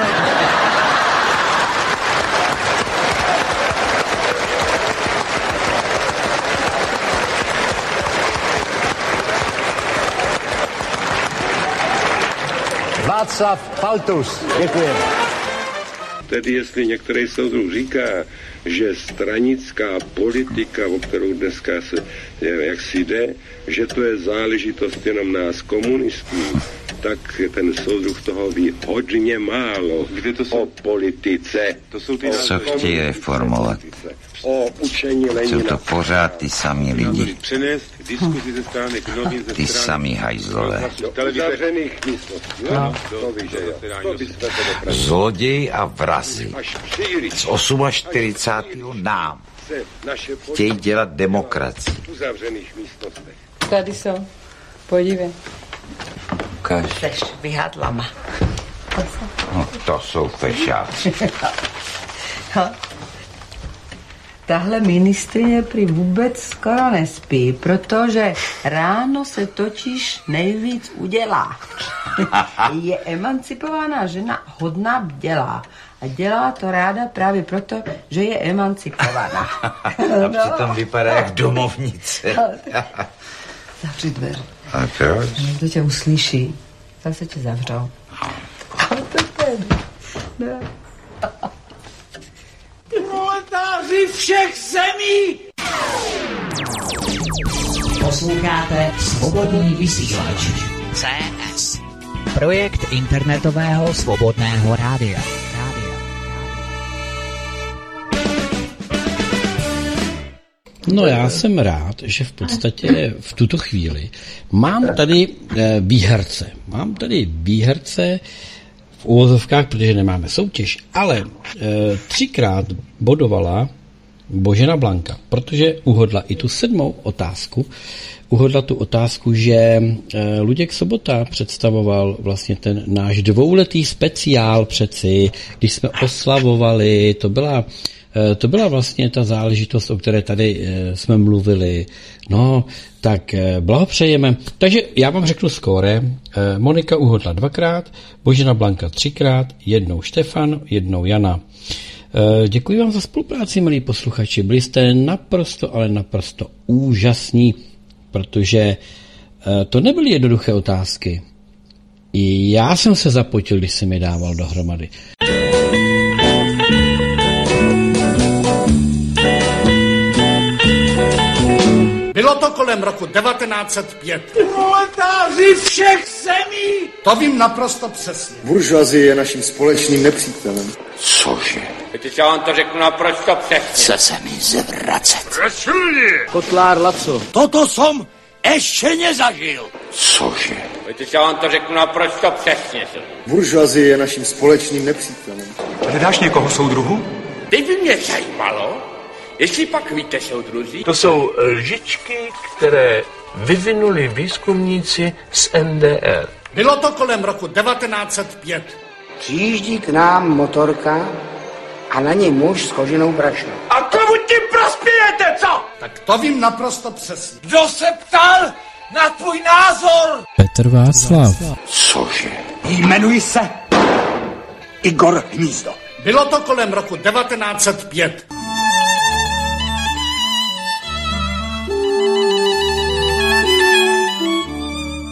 Václav Paltus, děkujeme. Tedy jestli některý soudruh říká, že stranická politika, o kterou dneska se jaksi jde, že to je záležitost jenom nás komunistů, tak ten soudruh toho ví hodně málo o politice. Co chtějí reformovat? Jsou to pořád ty samí lidi. Ty samí hajzlové. Zloději a vrazi z 48. nám chtějí dělat demokracii. Tady jsou. Podívej. Ukaž. Seš vyhadlama. No, to jsou fešáci. Tahle ministryně prý vůbec skoro nespí, protože ráno se totiž nejvíc udělá. Je emancipovaná žena, hodná bdělá. A dělá to ráda právě proto, že je emancipovaná. A přitom vypadá jak domovnice. Zavři dveře. A proč? Někdo tě uslyší. Zase tě zavřou. Proletáři všech zemí! Posloucháte Svobodný vysílač. CS. Projekt internetového svobodného rádia. No já jsem rád, že v podstatě v tuto chvíli mám tady výherce. Mám tady výherce v uvozovkách, protože nemáme soutěž, ale 3krát bodovala Božena Blanka, protože uhodla i tu 7. otázku. Uhodla tu otázku, že Luděk Sobota představoval vlastně ten náš 2letý speciál přeci, když jsme oslavovali, to byla To byla vlastně ta záležitost, o které tady jsme mluvili. No, tak blahopřejeme. Takže já vám řeknu skóre. Monika Uhodla 2krát, Božena Blanka 3krát, jednou Štefan, jednou Jana. Děkuji vám za spolupráci, milí posluchači. Byli jste naprosto, ale naprosto úžasní, protože to nebyly jednoduché otázky. I já jsem se zapotil, když jsem je dával dohromady. Bylo to kolem roku 1905. Proletáři všech zemí! To vím naprosto přesně. Buržoazie je naším společným nepřítelem. Cože? Teď já vám to řeknu naprosto přesně. Co se mi zvracet? Kotlár Laco. Toto jsem ještě nezažil. Cože? Teď já vám to řeknu naprosto přesně. Buržoazie je naším společným nepřítelem. Hledáš někoho soudruhu? Teď by mě zajímalo, jestli pak víte, soudruzi. To jsou lžičky, které vyvinuli výzkumníci z NDR. Bylo to kolem roku 1905. Přijíždí k nám motorka a na ní muž s koženou brašnou. A komu tím prospějete, co? Tak to vím naprosto přesně. Kdo se ptal na tvůj názor? Petr Václav. Cože? Jmenuji se Igor Hnízdo. Bylo to kolem roku 1905.